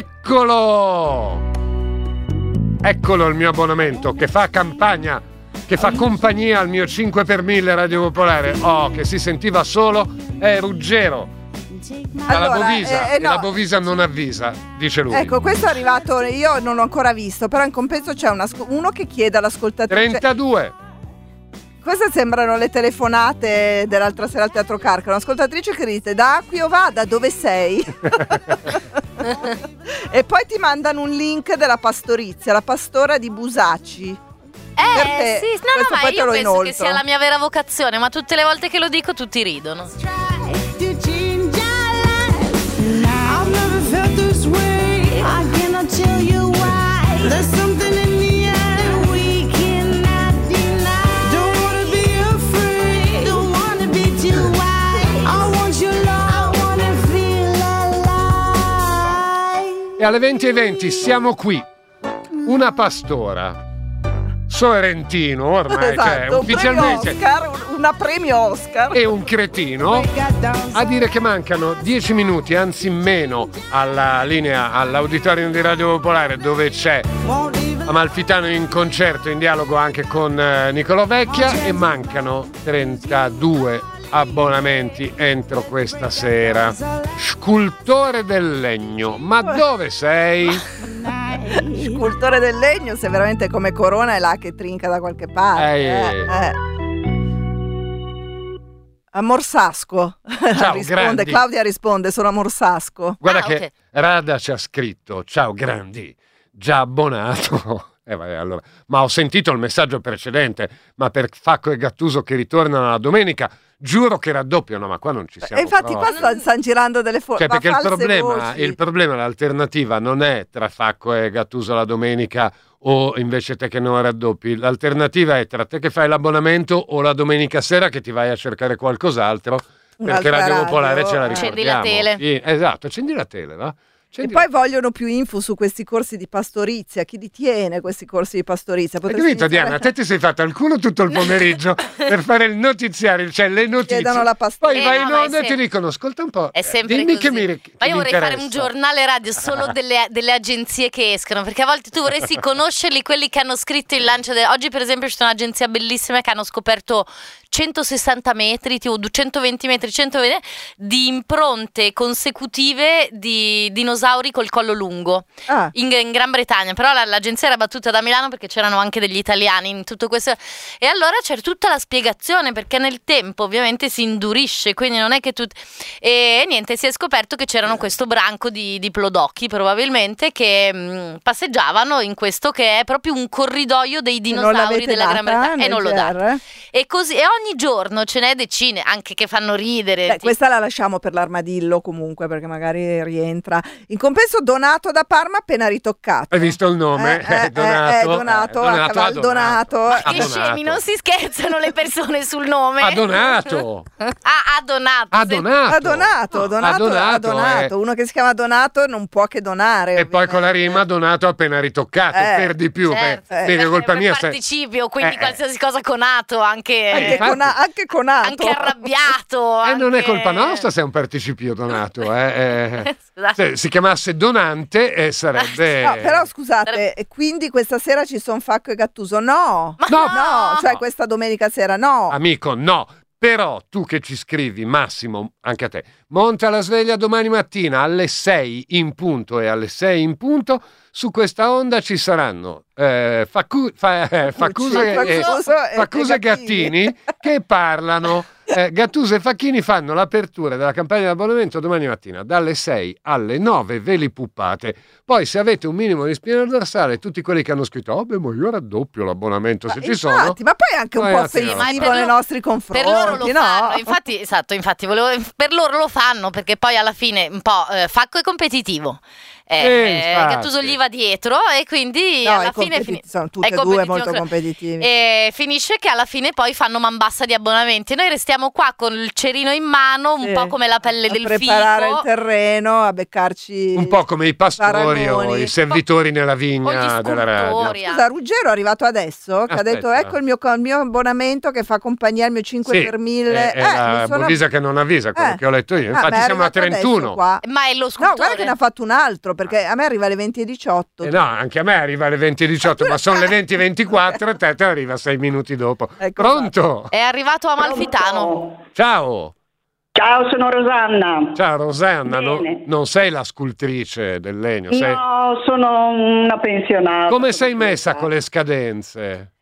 Eccolo il mio abbonamento che fa campagna, che fa compagnia al mio 5 per 1000 Radio Popolare. Che si sentiva solo è Ruggero. La Bovisa, e la Bovisa non avvisa, dice lui. Ecco, questo è arrivato, io non l'ho ancora visto, però in compenso c'è uno che chiede all'ascoltatrice 32. Queste sembrano le telefonate dell'altra sera al Teatro Carcano. Un'ascoltatrice che dice: da Acquio Vada, dove sei? E poi ti mandano un link della pastorizia, la pastora di Busaci. Sì, no, ma io penso che sia la mia vera vocazione, ma tutte le volte che lo dico tutti ridono. E alle 20:20 siamo qui. Una pastora. Sorrentino ormai, esatto, cioè, ufficialmente una premio Oscar e un cretino a dire che mancano 10 minuti, anzi meno, alla linea, all'auditorium di Radio Popolare, dove c'è Amalfitano in concerto, in dialogo anche con Nicolò Vecchia, e mancano 32 abbonamenti entro questa sera. Scultore del legno, ma dove sei? Scultore del legno, se veramente come Corona è là che trinca da qualche parte. A Morsasco. Ciao, risponde, grandi. Claudia risponde, sono a Morsasco. Guarda che Rada ci ha scritto: ciao grandi, già abbonato. Allora. Ma ho sentito il messaggio precedente, ma per Facco e Gattuso che ritornano la domenica, giuro che raddoppiano, ma qua non ci siamo. E infatti proprio. Qua stanno girando delle cioè, perché il problema, l'alternativa non è tra Facco e Gattuso la domenica o invece te che non raddoppi. L'alternativa è tra te che fai l'abbonamento o la domenica sera che ti vai a cercare qualcos'altro, perché Radio Popolare ce la ricordiamo. Accendi la tele. Sì, esatto, accendi la tele, va? E poi vogliono più info su questi corsi di pastorizia. Chi li tiene questi corsi di pastorizia? Hai capito, Diana? Te ti sei fatta il culo tutto il pomeriggio per fare il notiziario, cioè le notizie. Poi vai in onda e ti dicono: ascolta un po', è sempre dimmi così. Ma io vorrei fare un giornale radio solo delle agenzie che escono, perché a volte tu vorresti conoscerli, quelli che hanno scritto il lancio. Oggi per esempio c'è un'agenzia bellissima che hanno scoperto 160 metri, tipo 120 metri, 120 di impronte consecutive di dinosauri col collo lungo in Gran Bretagna. Però l'agenzia era battuta da Milano perché c'erano anche degli italiani in tutto questo, e allora c'è tutta la spiegazione, perché nel tempo ovviamente si indurisce, quindi non è che e niente, si è scoperto che c'erano questo branco di diplodocchi probabilmente che passeggiavano in questo che è proprio un corridoio dei dinosauri della Gran Bretagna, e non lo dà. E così, e ogni giorno ce n'è decine, anche che fanno ridere. Questa la lasciamo per l'armadillo comunque, perché magari rientra. In compenso Donato da Parma appena ritoccato. Hai visto il nome? Donato. Ma che scemi, non si scherzano le persone sul nome. A Donato. Donato. Uno che si chiama Donato non può che donare. E poi con la rima Donato appena ritoccato, per di più. Certo. Per colpa mia. Participio, quindi qualsiasi cosa conato, anche conato. Anche arrabbiato. Non è colpa nostra se è un participio Donato. Se si chiamasse Donante sarebbe. No, però scusate, quindi questa sera ci sono Facco e Gattuso? No, cioè questa domenica sera no. Amico, no. Però tu che ci scrivi, Massimo, anche a te, monta la sveglia domani mattina alle 6 in punto, e alle 6 in punto su questa onda ci saranno Faccusa e Gattini che parlano. Gattuso e Facchini fanno l'apertura della campagna di abbonamento domani mattina dalle 6 alle 9, ve li puppate. Poi se avete un minimo di spina dorsale, tutti quelli che hanno scritto ma io raddoppio l'abbonamento se ci sono. Ma poi anche un po' offensivo nei nostri confronti. Per loro lo fanno, infatti per loro lo fanno, perché poi alla fine un po' Facco è competitivo. Gattuso gli va dietro e quindi alla fine sono tutti e due molto competitivi, e finisce che alla fine poi fanno man bassa di abbonamenti. Noi restiamo qua con il cerino in mano, un po' come la pelle del fico, preparare il terreno, a beccarci un po' come i pastori o i servitori nella vigna della radio. Scusa, Ruggero è arrivato adesso che ha detto ecco il mio abbonamento che fa compagnia al mio 5 per 1000. La Bovisa che non avvisa, quello che ho letto io. Infatti siamo a 31. Ma è lo scultore. No, guarda che ne ha fatto un altro, perché a me arriva alle 20:18. No, anche a me arriva alle 20:18, ma sono le 20:24, te arriva 6 minuti dopo. Pronto? È arrivato Amalfitano. Ciao. Ciao, sono Rosanna. Ciao Rosanna, non sei la scultrice del legno? No, sono una pensionata. Come sei messa con le scadenze?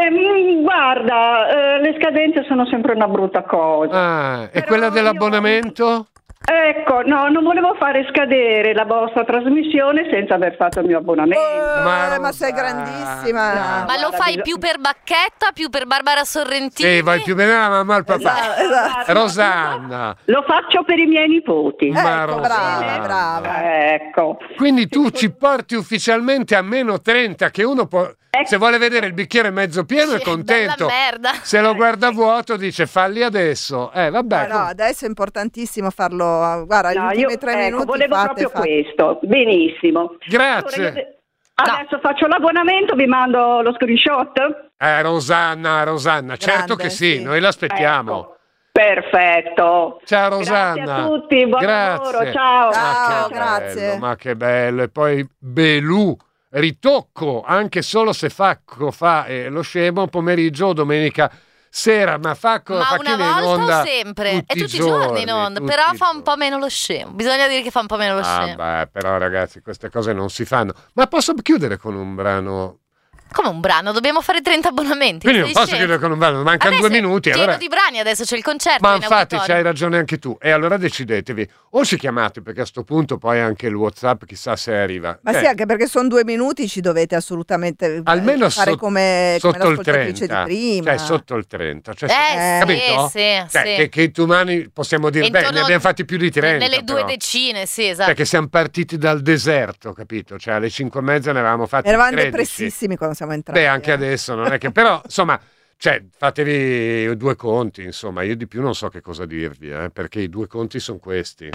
Guarda, le scadenze sono sempre una brutta cosa. E quella dell'abbonamento? Ecco, no, non volevo fare scadere la vostra trasmissione senza aver fatto il mio abbonamento. Ma sei grandissima. Ma lo fai più per Bacchetta, più per Barbara Sorrentini? Sì, vai più bene la mamma al papà. Esatto. Rosanna. Lo faccio per i miei nipoti. Ecco, brava. Ecco. Quindi tu ci porti ufficialmente a -30, che uno può... Se vuole vedere il bicchiere mezzo pieno è contento. Se lo guarda vuoto dice falli adesso. Vabbè. No, adesso è importantissimo farlo. Guarda, gli ultimi 3 minuti. Volevo proprio questo. Benissimo. Grazie. Allora, adesso faccio l'abbonamento, vi mando lo screenshot. Rosanna, certo che sì, noi l'aspettiamo. Ecco. Perfetto. Ciao Rosanna. Grazie a tutti, buon lavoro, ciao. Ciao, grazie. Ma che bello. E poi Belù. Ritocco, anche solo se Facco fa lo scemo pomeriggio o domenica sera, ma Facco ma fa una volta in onda o sempre? Tutti i giorni in onda, però fa un po' meno lo scemo. Bisogna dire che fa un po' meno lo scemo. Beh, però ragazzi, queste cose non si fanno. Ma posso chiudere con un brano? Come un brano? Dobbiamo fare 30 abbonamenti. Quindi non posso chiudere con un brano, mancano 2 minuti. Pieno allora... di brani, adesso c'è il concerto. Ma infatti c'hai ragione anche tu. E allora decidetevi. O ci chiamate, perché a sto punto poi anche il WhatsApp chissà se arriva. Ma sì, anche perché sono 2 minuti, ci dovete assolutamente almeno fare come l'ascoltatrice di prima. Cioè sotto il 30. Cioè, capito? Sì. Che domani possiamo dire, ne abbiamo fatti più di 30. Nelle 2 decine, sì, esatto. Perché siamo partiti dal deserto, capito? Cioè alle 5:30 ne avevamo fatti 13. Eravamo depressissimi quando siamo entrati. Beh, anche adesso non è che... Però, insomma... Cioè, fatevi 2 conti, insomma, io di più non so che cosa dirvi, perché i 2 conti sono questi.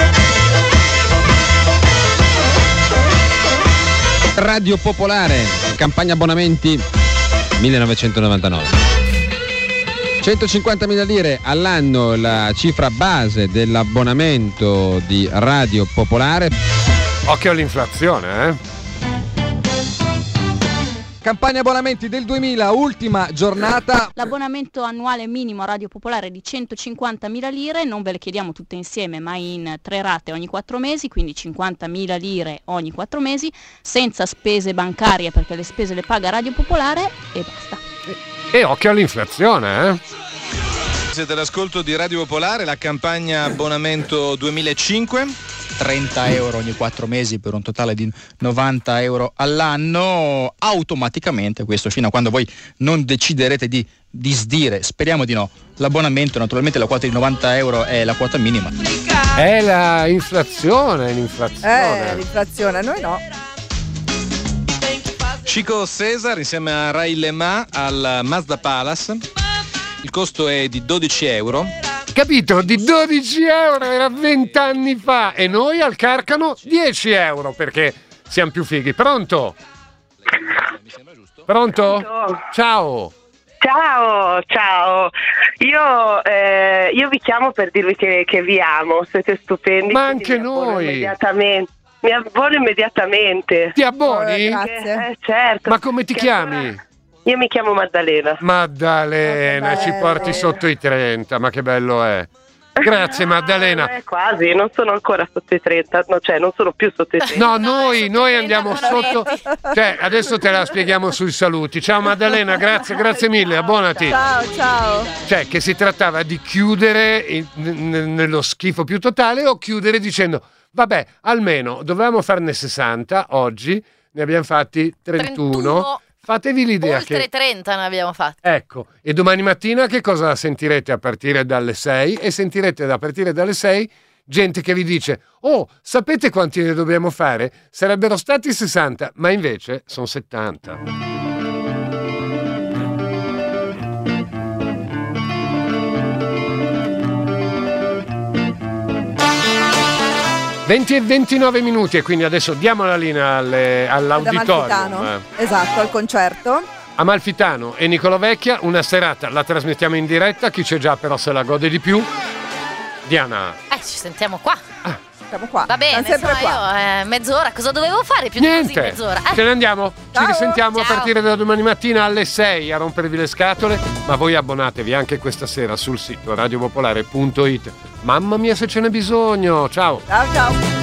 Radio Popolare, campagna abbonamenti 1999. 150.000 lire all'anno la cifra base dell'abbonamento di Radio Popolare. Occhio all'inflazione, Campagna abbonamenti del 2000, ultima giornata. L'abbonamento annuale minimo a Radio Popolare è di 150.000 lire, non ve le chiediamo tutte insieme ma in 3 rate ogni 4 mesi, quindi 50.000 lire ogni 4 mesi, senza spese bancarie perché le spese le paga Radio Popolare e basta. E occhio all'inflazione, Siete all'ascolto di Radio Popolare, la campagna abbonamento 2005. 30 euro ogni 4 mesi per un totale di 90 euro all'anno, automaticamente, questo fino a quando voi non deciderete di disdire, speriamo di no, l'abbonamento. Naturalmente la quota di 90 euro è la quota minima. È l'inflazione. L'inflazione, noi no. Chico Cesar insieme a Ray Lema al Mazda Palace, il costo è di 12 euro. Capito? Di 12 euro era 20 anni fa e noi al Carcano 10 euro perché siamo più fighi. Pronto? Pronto? Ciao. Ciao. Io vi chiamo per dirvi che vi amo, siete stupendi. Ma anche noi. Mi abbono immediatamente. Ti abboni? Grazie. Certo. Ma come ti chiami? Io mi chiamo Maddalena. Maddalena, ci porti sotto i 30, ma che bello è. Grazie Maddalena. Quasi, non sono ancora sotto i 30, non sono più sotto i 30. No, noi andiamo sotto. Cioè, adesso te la spieghiamo sui saluti. Ciao Maddalena, grazie mille, abbonati. Ciao. Cioè, che si trattava di chiudere nello schifo più totale o chiudere dicendo, vabbè, almeno dovevamo farne 60, oggi ne abbiamo fatti 31. Fatevi l'idea oltre 30 ne abbiamo fatti. Ecco, e domani mattina che cosa sentirete a partire dalle 6? E sentirete a partire dalle 6 gente che vi dice, sapete quanti ne dobbiamo fare? Sarebbero stati 60, ma invece sono 70. 20 e 29 minuti e quindi adesso diamo la linea all'auditorium. Esatto, al concerto. Amalfitano e Nicola Vecchia, una serata, la trasmettiamo in diretta, chi c'è già però se la gode di più. Diana. Ci sentiamo qua. Siamo qua. Va bene, sempre qua. Io, mezz'ora, cosa dovevo fare più di così mezz'ora? Ce ne andiamo. Ciao. Ci risentiamo Ciao. a partire da domani mattina alle 6 a rompervi le scatole, ma voi abbonatevi anche questa sera sul sito radiopopolare.it. Mamma mia se ce n'è bisogno. Ciao. Ciao.